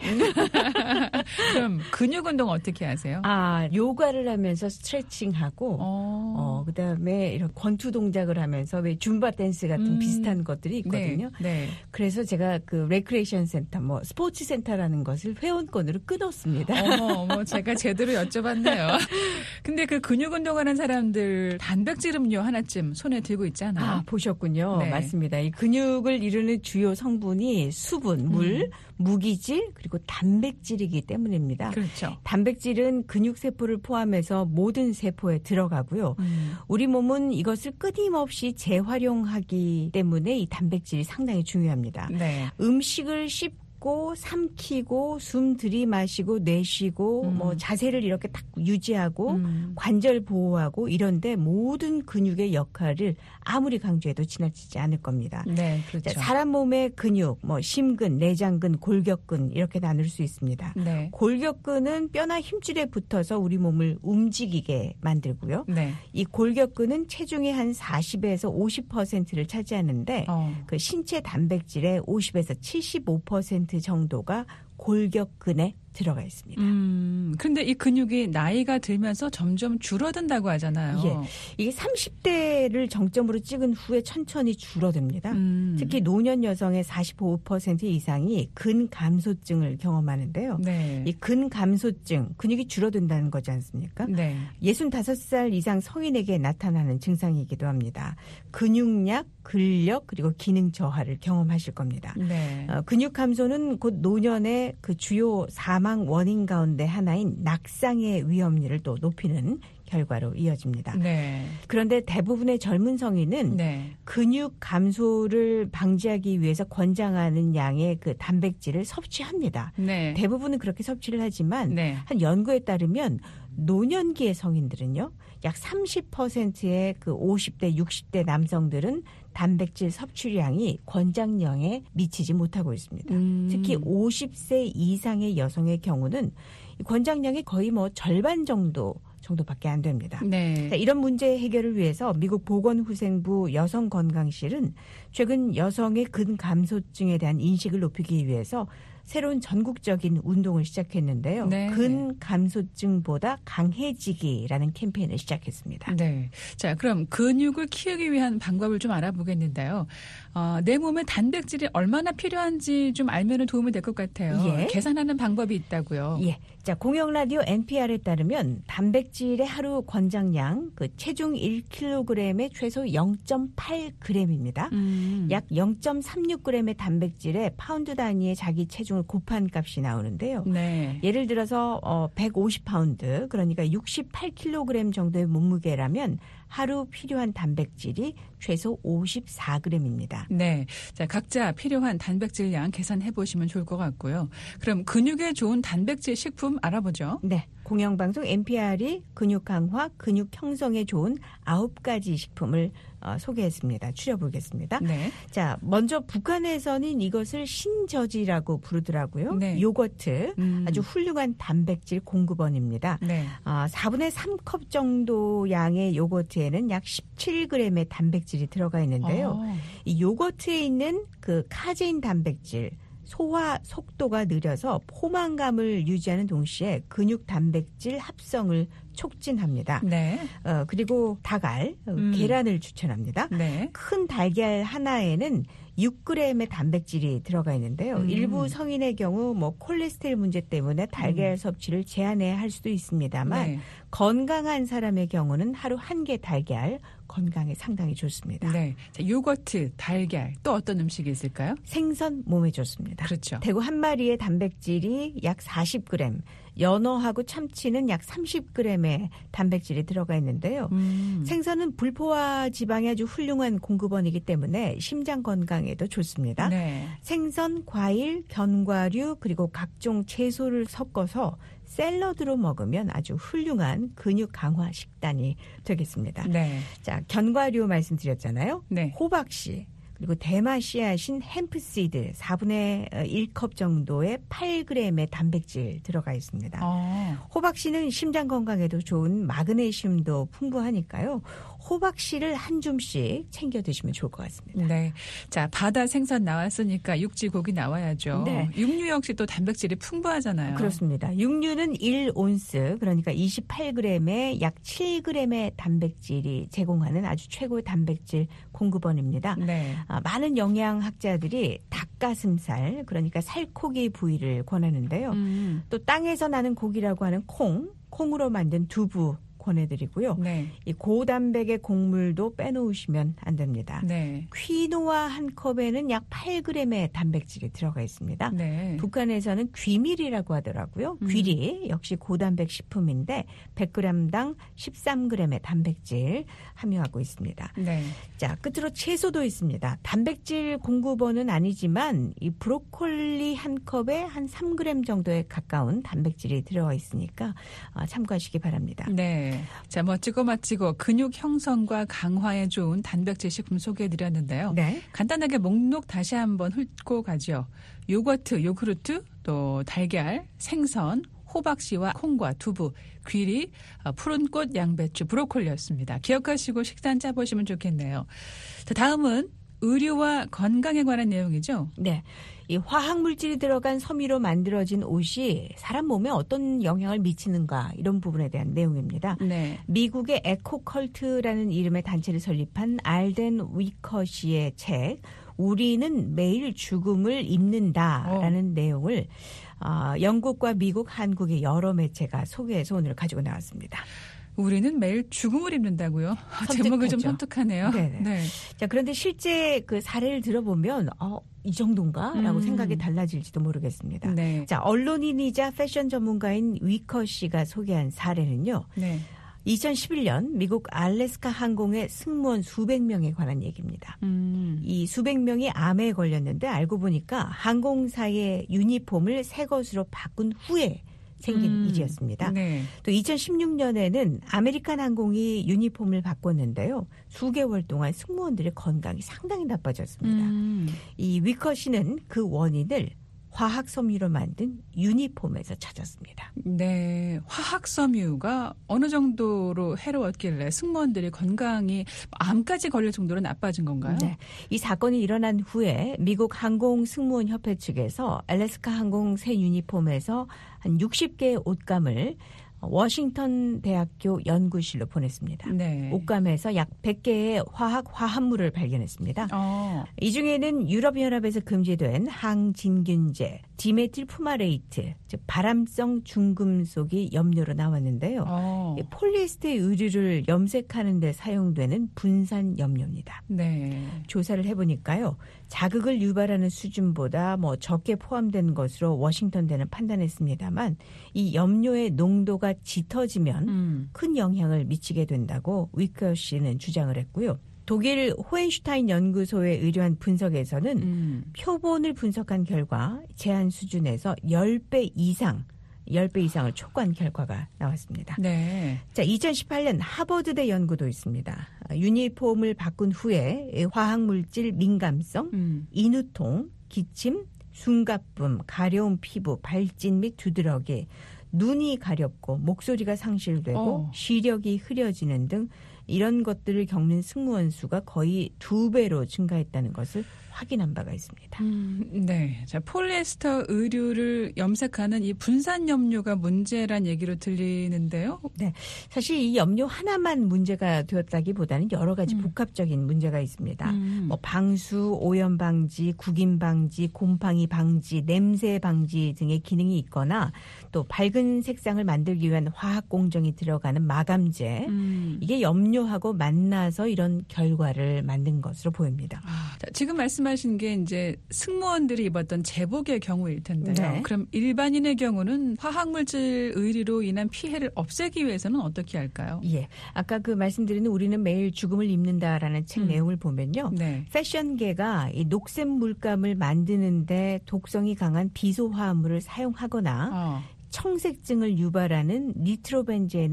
그럼 근육 운동 어떻게 하세요? 아, 요가를 하면서 스트레칭하고, 어. 어, 어, 그다음에 이런 권투 동작을 하면서 왜 줌바 댄스 같은 음. 비슷한 것들이 있거든요. 네. 네. 그래서 제가 그 레크레이션 센터, 뭐 스포츠 센터라는 것을 회원권으로 끊었습니다. 어머, 어머, 제가 제대로 여쭤봤네요. 근데 그 근육 운동하는 사람들 단백질 음료 하나쯤 손에 들고 있잖아요. 아, 보셨군요. 네. 맞습니다. 이 근육을 이루는 주요 성분이 수분, 물, 음. 무기질, 그리고 단백질이기 때문입니다. 그렇죠. 단백질은 근육세포를 포함해서 모든 세포에 들어가고요. 음. 우리 몸은 이것을 끊임없이 재활용하기 때문에 이 단백질이 상당히 중요합니다. 네. 음식을 씹고 삼키고 숨 들이마시고 내쉬고 음. 뭐 자세를 이렇게 딱 유지하고 음. 관절 보호하고 이런데 모든 근육의 역할을 아무리 강조해도 지나치지 않을 겁니다. 네, 그렇죠. 자, 사람 몸의 근육, 뭐 심근, 내장근, 골격근 이렇게 나눌 수 있습니다. 네. 골격근은 뼈나 힘줄에 붙어서 우리 몸을 움직이게 만들고요. 네. 이 골격근은 체중의 한 사십에서 오십 퍼센트를 차지하는데 어. 그 신체 단백질의 오십에서 칠십오 퍼센트 정도가 골격근에 들어가 있습니다. 음, 그런데 이 근육이 나이가 들면서 점점 줄어든다고 하잖아요. 예, 이게 삼십 대를 정점으로 찍은 후에 천천히 줄어듭니다. 음. 특히 노년 여성의 사십오 퍼센트 이상이 근감소증을 경험하는데요. 네. 이 근감소증, 근육이 줄어든다는 거지 않습니까? 네. 예순다섯 살 이상 성인에게 나타나는 증상이기도 합니다. 근육약, 근력, 그리고 기능 저하를 경험하실 겁니다. 네. 어, 근육 감소는 곧 노년의 그 주요 사망 원인 가운데 하나인 낙상의 위험률을 또 높이는 결과로 이어집니다. 네. 그런데 대부분의 젊은 성인은 네. 근육 감소를 방지하기 위해서 권장하는 양의 그 단백질을 섭취합니다. 네. 대부분은 그렇게 섭취를 하지만 네. 한 연구에 따르면 노년기의 성인들은요, 약 삼십 퍼센트의 그 오십 대, 육십 대 남성들은 단백질 섭취량이 권장량에 미치지 못하고 있습니다. 음. 특히 오십 세 이상의 여성의 경우는 권장량이 거의 뭐 절반 정도 정도밖에 안 됩니다. 네. 자, 이런 문제 해결을 위해서 미국 보건후생부 여성건강실은 최근 여성의 근감소증에 대한 인식을 높이기 위해서 새로운 전국적인 운동을 시작했는데요. 네. 근감소증보다 강해지기라는 캠페인을 시작했습니다. 네. 자, 그럼 근육을 키우기 위한 방법을 좀 알아보겠는데요. 어, 내 몸에 단백질이 얼마나 필요한지 좀 알면 도움이 될 것 같아요. 예. 계산하는 방법이 있다고요. 예. 자, 공영라디오 엔피알에 따르면 단백질의 하루 권장량, 그 체중 일 킬로그램에 최소 영 점 팔 그램입니다. 음. 약 영 점 삼육 그램의 단백질에 파운드 단위의 자기 체중을 곱한 값이 나오는데요. 네. 예를 들어서 어, 백오십 파운드, 그러니까 육십팔 킬로그램 정도의 몸무게라면 하루 필요한 단백질이 최소 오십사 그램입니다. 네. 자, 각자 필요한 단백질 양 계산해 보시면 좋을 것 같고요. 그럼 근육에 좋은 단백질 식품 알아보죠. 네. 공영방송 엔피알이 근육 강화, 근육 형성에 좋은 아홉 가지 식품을 어, 소개했습니다. 추려보겠습니다. 네. 자, 먼저 북한에서는 이것을 신저지라고 부르더라고요. 네. 요거트, 음. 아주 훌륭한 단백질 공급원입니다. 네. 아, 사분의 삼 컵 정도 양의 요거트에는 약 십칠 그램의 단백질이 들어가 있는데요. 어. 이 요거트에 있는 그 카제인 단백질, 소화 속도가 느려서 포만감을 유지하는 동시에 근육 단백질 합성을 촉진합니다. 네. 어, 그리고 닭알, 음. 계란을 추천합니다. 네. 큰 달걀 하나에는 육 그램의 단백질이 들어가 있는데요. 음. 일부 성인의 경우 뭐 콜레스테롤 문제 때문에 달걀 음. 섭취를 제한해야 할 수도 있습니다만 네. 건강한 사람의 경우는 하루 한 개 달걀 건강에 상당히 좋습니다. 네. 자, 요거트, 달걀, 또 어떤 음식이 있을까요? 생선 몸에 좋습니다. 그렇죠. 대구 한 마리의 단백질이 약 사십 그램, 연어하고 참치는 약 삼십 그램의 단백질이 들어가 있는데요. 음. 생선은 불포화 지방이 아주 훌륭한 공급원이기 때문에 심장 건강에도 좋습니다. 네. 생선, 과일, 견과류 그리고 각종 채소를 섞어서 샐러드로 먹으면 아주 훌륭한 근육 강화 식단이 되겠습니다. 네. 자, 견과류 말씀드렸잖아요. 네. 호박씨, 그리고 대마 씨앗인 햄프시드 사분의 일 컵 정도의 팔 그램의 단백질 들어가 있습니다. 어. 호박씨는 심장 건강에도 좋은 마그네슘도 풍부하니까요. 호박씨를 한 줌씩 챙겨 드시면 좋을 것 같습니다. 네. 자, 바다 생선 나왔으니까 육지 고기 나와야죠. 네. 육류 역시 또 단백질이 풍부하잖아요. 그렇습니다. 육류는 일 온스 그러니까 이십팔 그램에 약 칠 그램의 단백질이 제공하는 아주 최고의 단백질 공급원입니다. 네. 아, 많은 영양학자들이 닭가슴살 그러니까 살코기 부위를 권하는데요. 음. 또 땅에서 나는 고기라고 하는 콩, 콩으로 만든 두부 권해드리고요. 네. 이 고단백의 곡물도 빼놓으시면 안 됩니다. 네. 퀴노아 한 컵에는 약 팔 그램의 단백질이 들어가 있습니다. 네. 북한에서는 귀밀이라고 하더라고요. 음. 귀리 역시 고단백 식품인데 백 그램당 십삼 그램의 단백질 함유하고 있습니다. 네. 자, 끝으로 채소도 있습니다. 단백질 공급원은 아니지만 이 브로콜리 한 컵에 한 삼 그램 정도에 가까운 단백질이 들어가 있으니까 참고하시기 바랍니다. 네. 자, 멋지고 맛지고 근육 형성과 강화에 좋은 단백질 식품 소개해드렸는데요. 네. 간단하게 목록 다시 한번 훑고 가죠. 요거트, 요구르트, 또 달걀, 생선, 호박씨와 콩과 두부, 귀리, 푸른 꽃, 양배추, 브로콜리였습니다. 기억하시고 식사 한 짜보시면 좋겠네요. 자, 다음은 의류와 건강에 관한 내용이죠. 네. 이 화학물질이 들어간 섬유로 만들어진 옷이 사람 몸에 어떤 영향을 미치는가 이런 부분에 대한 내용입니다. 네. 미국의 에코컬트라는 이름의 단체를 설립한 알덴 위커시의 책 우리는 매일 죽음을 입는다라는 어. 내용을 어, 영국과 미국, 한국의 여러 매체가 소개해서 오늘 가지고 나왔습니다. 우리는 매일 죽음을 입는다고요? 제목이 좀 섬뜩하네요. 네네. 네. 자, 그런데 실제 그 사례를 들어보면 어, 이 정도인가라고 음. 생각이 달라질지도 모르겠습니다. 네. 자, 언론인이자 패션 전문가인 위커 씨가 소개한 사례는요. 네. 이천십일 년 미국 알래스카 항공의 승무원 수백 명에 관한 얘기입니다. 음. 이 수백 명이 암에 걸렸는데 알고 보니까 항공사의 유니폼을 새 것으로 바꾼 후에 생긴 음. 일이었습니다. 네. 또 이천십육 년에는 아메리칸 항공이 유니폼을 바꿨는데요. 수개월 동안 승무원들의 건강이 상당히 나빠졌습니다. 음. 이 위커 씨는 그 원인을 화학 섬유로 만든 유니폼에서 찾았습니다. 네, 화학 섬유가 어느 정도로 해로웠길래 승무원들이 건강이 암까지 걸릴 정도로 나빠진 건가요? 네, 이 사건이 일어난 후에 미국 항공 승무원 협회 측에서 알래스카 항공 새 유니폼에서 한 육십 개의 옷감을 워싱턴 대학교 연구실로 보냈습니다. 네. 옷감에서 약 백 개의 화학 화합물을 발견했습니다. 어. 이 중에는 유럽연합에서 금지된 항진균제, 디메틸 푸마레이트, 즉 발암성 중금속이 염료로 나왔는데요. 어. 폴리에스테 의류를 염색하는 데 사용되는 분산 염료입니다. 네. 조사를 해보니까요. 자극을 유발하는 수준보다 뭐 적게 포함된 것으로 워싱턴대는 판단했습니다만 이 염료의 농도가 짙어지면 음. 큰 영향을 미치게 된다고 위커 씨는 주장을 했고요. 독일 호헨슈타인 연구소의 의뢰한 분석에서는 음. 표본을 분석한 결과 제한 수준에서 십 배 이상 십 배 이상을 초과한 결과가 나왔습니다. 네. 자, 이천십팔 년 하버드대 연구도 있습니다. 유니폼을 바꾼 후에 화학물질 민감성, 음. 인후통, 기침, 숨가쁨, 가려운 피부, 발진 및 두드러기, 눈이 가렵고 목소리가 상실되고 어. 시력이 흐려지는 등 이런 것들을 겪는 승무원 수가 거의 두 배로 증가했다는 것을 확인한 바가 있습니다. 음, 네. 자, 폴리에스터 의류를 염색하는 이 분산 염료가 문제란 얘기로 들리는데요. 네. 사실 이 염료 하나만 문제가 되었다기보다는 여러 가지 음. 복합적인 문제가 있습니다. 음. 뭐 방수, 오염 방지, 구김 방지, 곰팡이 방지, 냄새 방지 등의 기능이 있거나 또 밝은 색상을 만들기 위한 화학 공정이 들어가는 마감제. 음. 이게 염료하고 만나서 이런 결과를 만든 것으로 보입니다. 아, 자, 지금 말씀하신 게 이제 승무원들이 입었던 제복의 경우일 텐데요. 네. 그럼 일반인의 경우는 화학물질 의리로 인한 피해를 없애기 위해서는 어떻게 할까요? 예, 아까 그 말씀드리는 우리는 매일 죽음을 입는다라는 책 음. 내용을 보면요. 네. 패션계가 이 녹색 물감을 만드는데 독성이 강한 비소화합물을 사용하거나 어. 청색증을 유발하는 니트로벤젠을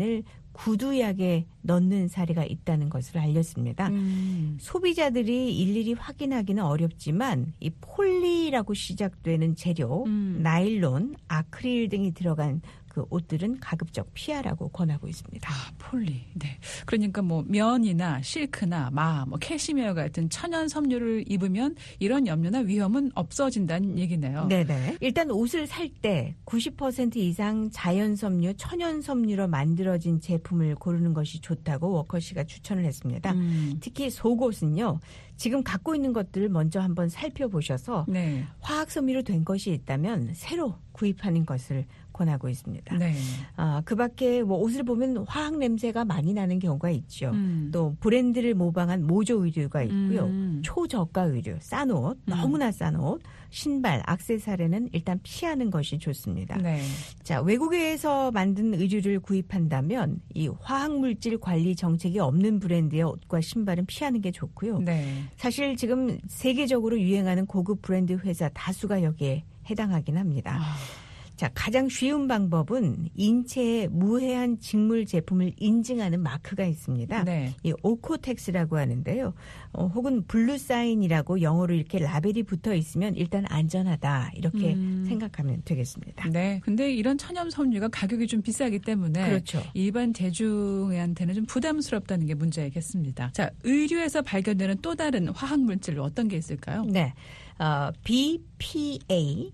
구두약에 넣는 사례가 있다는 것으로 알렸습니다. 음. 소비자들이 일일이 확인하기는 어렵지만 이 폴리라고 시작되는 재료, 음. 나일론, 아크릴 등이 들어간 그 옷들은 가급적 피하라고 권하고 있습니다. 아, 폴리. 네. 그러니까 뭐 면이나 실크나 마, 뭐 캐시미어 같은 천연 섬유를 입으면 이런 염려나 위험은 없어진다는 얘기네요. 네네. 일단 옷을 살 때 구십 퍼센트 이상 자연 섬유, 천연 섬유로 만들어진 제품을 고르는 것이 좋다고 워커시가 추천을 했습니다. 음. 특히 속옷은요. 지금 갖고 있는 것들을 먼저 한번 살펴보셔서 네. 화학 섬유로 된 것이 있다면 새로 구입하는 것을 권하고 있습니다. 네. 아, 그 밖에 뭐 옷을 보면 화학 냄새가 많이 나는 경우가 있죠. 음. 또 브랜드를 모방한 모조 의류가 있고요. 음. 초저가 의류, 싼 옷, 음. 너무나 싼 옷, 신발, 액세서리는 일단 피하는 것이 좋습니다. 네. 자, 외국에서 만든 의류를 구입한다면 이 화학물질 관리 정책이 없는 브랜드의 옷과 신발은 피하는 게 좋고요. 네. 사실 지금 세계적으로 유행하는 고급 브랜드 회사 다수가 여기에 해당하긴 합니다. 아. 자, 가장 쉬운 방법은 인체에 무해한 직물 제품을 인증하는 마크가 있습니다. 네. 이 오코텍스라고 하는데요. 어, 혹은 블루사인이라고 영어로 이렇게 라벨이 붙어 있으면 일단 안전하다 이렇게 음. 생각하면 되겠습니다. 네. 근데 이런 천연 섬유가 가격이 좀 비싸기 때문에 그렇죠. 일반 대중한테는 좀 부담스럽다는 게 문제겠습니다. 자, 의류에서 발견되는 또 다른 화학 물질 어떤 게 있을까요? 네, 어, 비피에이,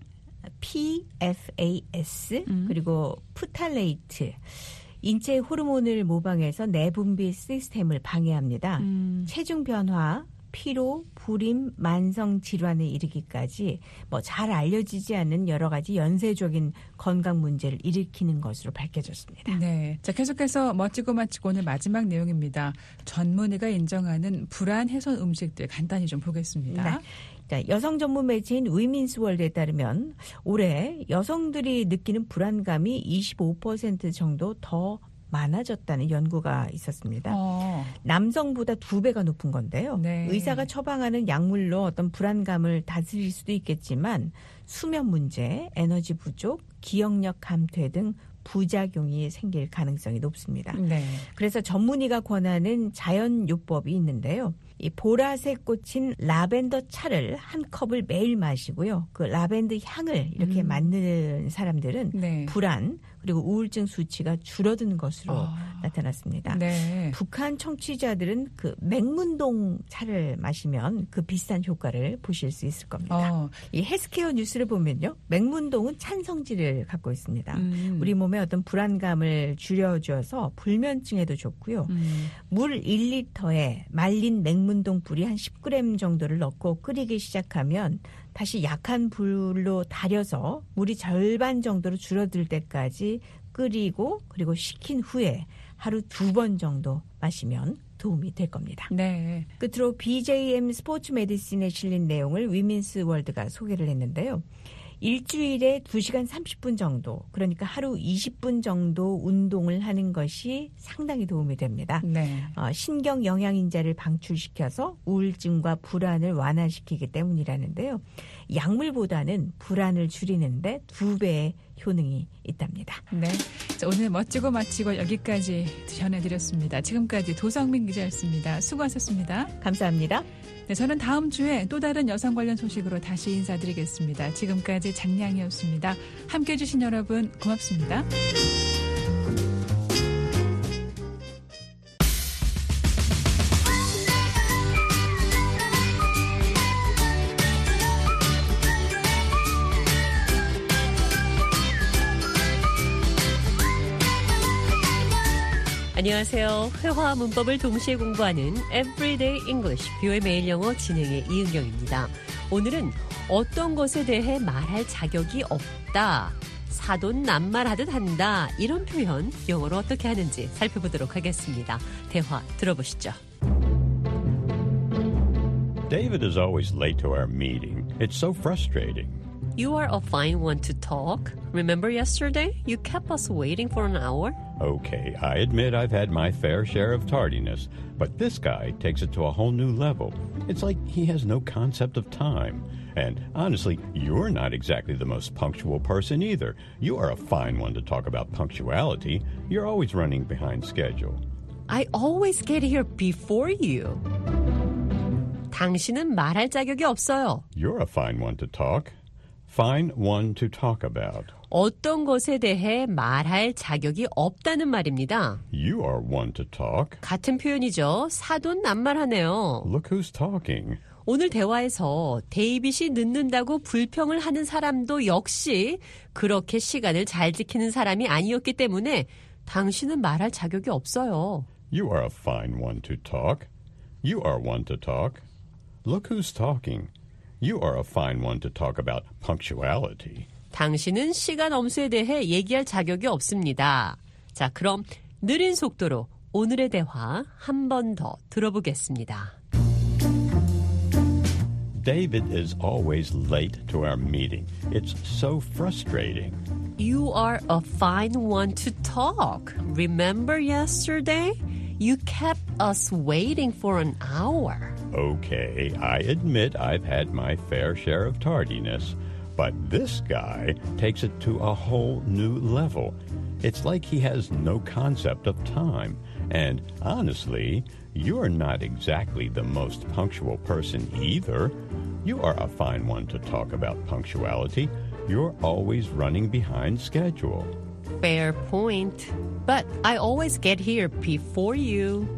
피에프에이에스 음. 그리고 프탈레이트. 인체 호르몬을 모방해서 내분비 시스템을 방해합니다. 음. 체중 변화, 피로, 불임, 만성 질환에 이르기까지 뭐 잘 알려지지 않는 여러 가지 연쇄적인 건강 문제를 일으키는 것으로 밝혀졌습니다. 네. 자, 계속해서 멋지고 마치고 오늘 마지막 내용입니다. 전문의가 인정하는 불안 해소 음식들 간단히 좀 보겠습니다. 네. 자, 여성 전문 매체인 위민스 월드에 따르면 올해 여성들이 느끼는 불안감이 이십오 퍼센트 정도 더 많아졌다는 연구가 있었습니다. 어. 남성보다 두 배가 높은 건데요. 네. 의사가 처방하는 약물로 어떤 불안감을 다스릴 수도 있겠지만 수면 문제, 에너지 부족, 기억력 감퇴 등 부작용이 생길 가능성이 높습니다. 네. 그래서 전문의가 권하는 자연요법이 있는데요. 이 보라색 꽃인 라벤더 차를 한 컵을 매일 마시고요. 그 라벤더 향을 이렇게 음. 맡는 사람들은 네. 불안 그리고 우울증 수치가 줄어드는 것으로 아. 나타났습니다. 네. 북한 청취자들은 그 맹문동 차를 마시면 그 비슷한 효과를 보실 수 있을 겁니다. 어. 이 헬스케어 뉴스를 보면요. 맹문동은 찬성질을 갖고 있습니다. 음. 우리 몸에 어떤 불안감을 줄여줘서 불면증에도 좋고요. 음. 물 일 리터에 말린 맹문동 뿌리 한 십 그램 정도를 넣고 끓이기 시작하면 다시 약한 불로 달여서 물이 절반 정도로 줄어들 때까지 끓이고 그리고 식힌 후에 하루 두 번 정도 마시면 도움이 될 겁니다. 네. 끝으로 비제이엠 스포츠 메디신에 실린 내용을 위민스 월드가 소개를 했는데요. 일주일에 두 시간 삼십 분 정도, 그러니까 하루 이십 분 정도 운동을 하는 것이 상당히 도움이 됩니다. 네. 어, 신경 영양인자를 방출시켜서 우울증과 불안을 완화시키기 때문이라는데요. 약물보다는 불안을 줄이는데 두 배의 효능이 있답니다. 네. 자, 오늘 멋지고 마치고 여기까지 전해드렸습니다. 지금까지 도성민 기자였습니다. 수고하셨습니다. 감사합니다. 네, 저는 다음 주에 또 다른 여성 관련 소식으로 다시 인사드리겠습니다. 지금까지 장량이었습니다. 함께해 주신 여러분 고맙습니다. 안녕하세요. 회화와 문법을 동시에 공부하는 Everyday English, 뷰의 매일 영어 진행의 이은경입니다. 오늘은 어떤 것에 대해 말할 자격이 없다, 사돈 낱말하듯 한다, 이런 표현 영어로 어떻게 하는지 살펴보도록 하겠습니다. 대화 들어보시죠. David is always late to our meeting. It's so frustrating. You are a fine one to talk. Remember yesterday? You kept us waiting for an hour. Okay, I admit I've had my fair share of tardiness, but this guy takes it to a whole new level. It's like he has no concept of time. And honestly, you're not exactly the most punctual person either. You are a fine one to talk about punctuality. You're always running behind schedule. I always get here before you. 당신은 말할 자격이 없어요. You're a fine one to talk. Fine one to talk about. 어떤 것에 대해 말할 자격이 없다는 말입니다. You are one to talk. 같은 표현이죠. 사돈남말하네요. Look who's talking. 오늘 대화에서 데이빗이 늦는다고 불평을 하는 사람도 역시 그렇게 시간을 잘 지키는 사람이 아니었기 때문에 당신은 말할 자격이 없어요. You are a fine one to talk. You are one to talk. Look who's talking. You are a fine one to talk about punctuality. 당신은 시간 엄수에 대해 얘기할 자격이 없습니다. 자, 그럼 느린 속도로 오늘의 대화 한 번 더 들어보겠습니다. David is always late to our meeting. It's so frustrating. You are a fine one to talk. Remember yesterday? You kept us waiting for an hour. Okay, I admit I've had my fair share of tardiness, but this guy takes it to a whole new level. It's like he has no concept of time. And honestly, you're not exactly the most punctual person either. You are a fine one to talk about punctuality. You're always running behind schedule. Fair point. But I always get here before you.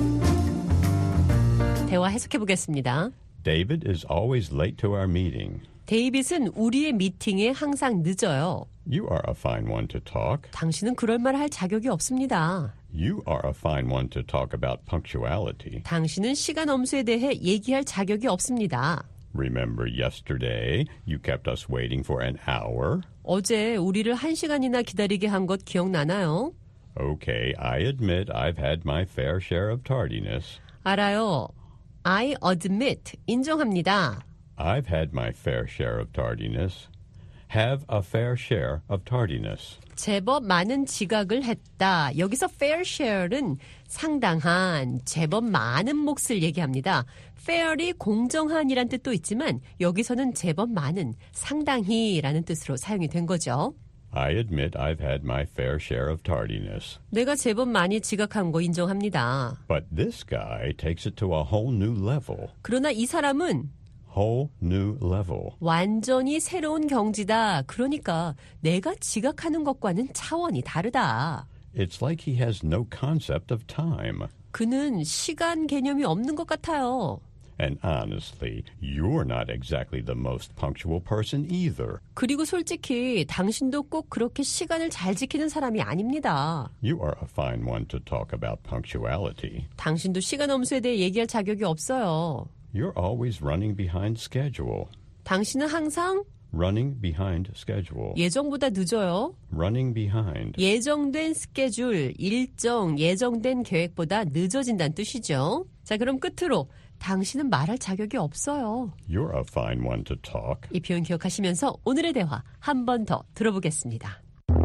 대화 해석해 보겠습니다. David is always late to our meeting. 데이빗은 우리의 미팅에 항상 늦어요. You are a fine one to talk. 당신은 그럴 말 할 자격이 없습니다. You are a fine one to talk about punctuality. 당신은 시간 엄수에 대해 얘기할 자격이 없습니다. Remember yesterday, you kept us waiting for an hour? 어제 우리를 한 시간이나 기다리게 한 것 기억나나요? Okay, I admit I've had my fair share of tardiness. 알아요. I admit, 인정합니다. I've had my fair share of tardiness. Have a fair share of tardiness. 제법 많은 지각을 했다. 여기서 fair share는 상당한, 제법 많은 몫을 얘기합니다. fair이 공정한이란 뜻도 있지만 여기서는 제법 많은, 상당히라는 뜻으로 사용이 된 거죠. I admit I've had my fair share of tardiness. 내가 제법 많이 지각한 거 인정합니다. But this guy takes it to a whole new level. 그러나 이 사람은 Whole new level. 완전히 새로운 경지다. 그러니까 내가 지각하는 것과는 차원이 다르다. It's like he has no concept of time. 그는 시간 개념이 없는 것 같아요. And honestly, you're not exactly the most punctual person either. 그리고 솔직히 당신도 꼭 그렇게 시간을 잘 지키는 사람이 아닙니다. You are a fine one to talk about punctuality. 당신도 시간 엄수에 대해 얘기할 자격이 없어요. You're always running behind schedule. 당신은 항상 Running behind schedule. 예정보다 늦어요. Running behind. 예정된 스케줄, 일정, 예정된 계획보다 늦어진다는 뜻이죠. 자, 그럼 끝으로 당신은 말할 자격이 없어요. You're a fine one to talk. 이 표현 기억하시면서 오늘의 대화 한 번 더 들어보겠습니다.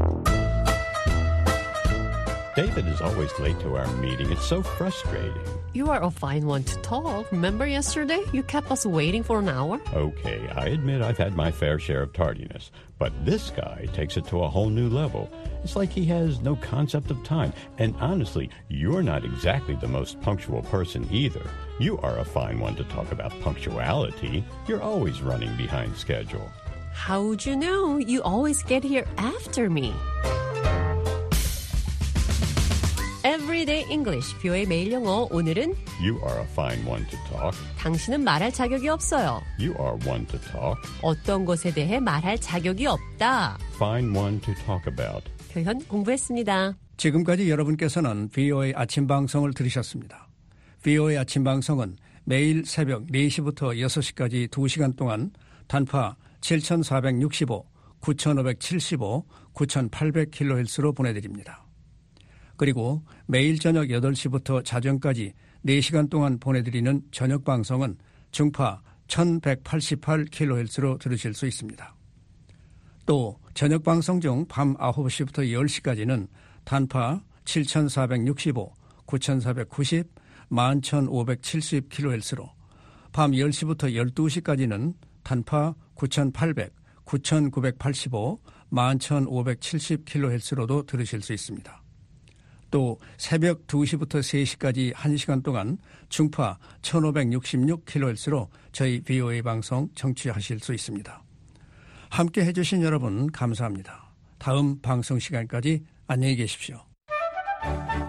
David is always late to our meeting. It's so frustrating. You are a fine one to talk. Remember yesterday? You kept us waiting for an hour. Okay, I admit I've had my fair share of tardiness, but this guy takes it to a whole new level. It's like he has no concept of time. And honestly, you're not exactly the most punctual person either. You are a fine one to talk about punctuality. You're always running behind schedule. How'd you know? You always get here after me. Everyday English, 뷰의 매일 영어. 오늘은 You are a fine one to talk. 당신은 말할 자격이 없어요. You are one to talk. 어떤 것에 대해 말할 자격이 없다. Fine one to talk about. 표현 공부했습니다. 지금까지 여러분께서는 브이오에이 아침 방송을 들으셨습니다. 브이오에이 아침 방송은 매일 새벽 네 시부터 여섯 시까지 두 시간 동안 단파 칠천사백육십오, 구천오백칠십오, 구천팔백 킬로헤르츠로 보내드립니다. 그리고 매일 저녁 여덟 시부터 자정까지 네 시간 동안 보내드리는 저녁 방송은 중파 천백팔십팔 킬로헤르츠로 들으실 수 있습니다. 또 저녁 방송 중 밤 아홉 시부터 열 시까지는 단파 칠천사백육십오, 구천사백구십, 만 천오백칠십 킬로헤르츠로 밤 열 시부터 열두 시까지는 단파 구천팔백, 구천구백팔십오, 만 천오백칠십 킬로헤르츠로도 들으실 수 있습니다. 또 새벽 두 시부터 세 시까지 한 시간 동안 중파 천오백육십육 킬로헤르츠로 저희 비오에이 방송 청취하실 수 있습니다. 함께 해주신 여러분 감사합니다. 다음 방송 시간까지 안녕히 계십시오.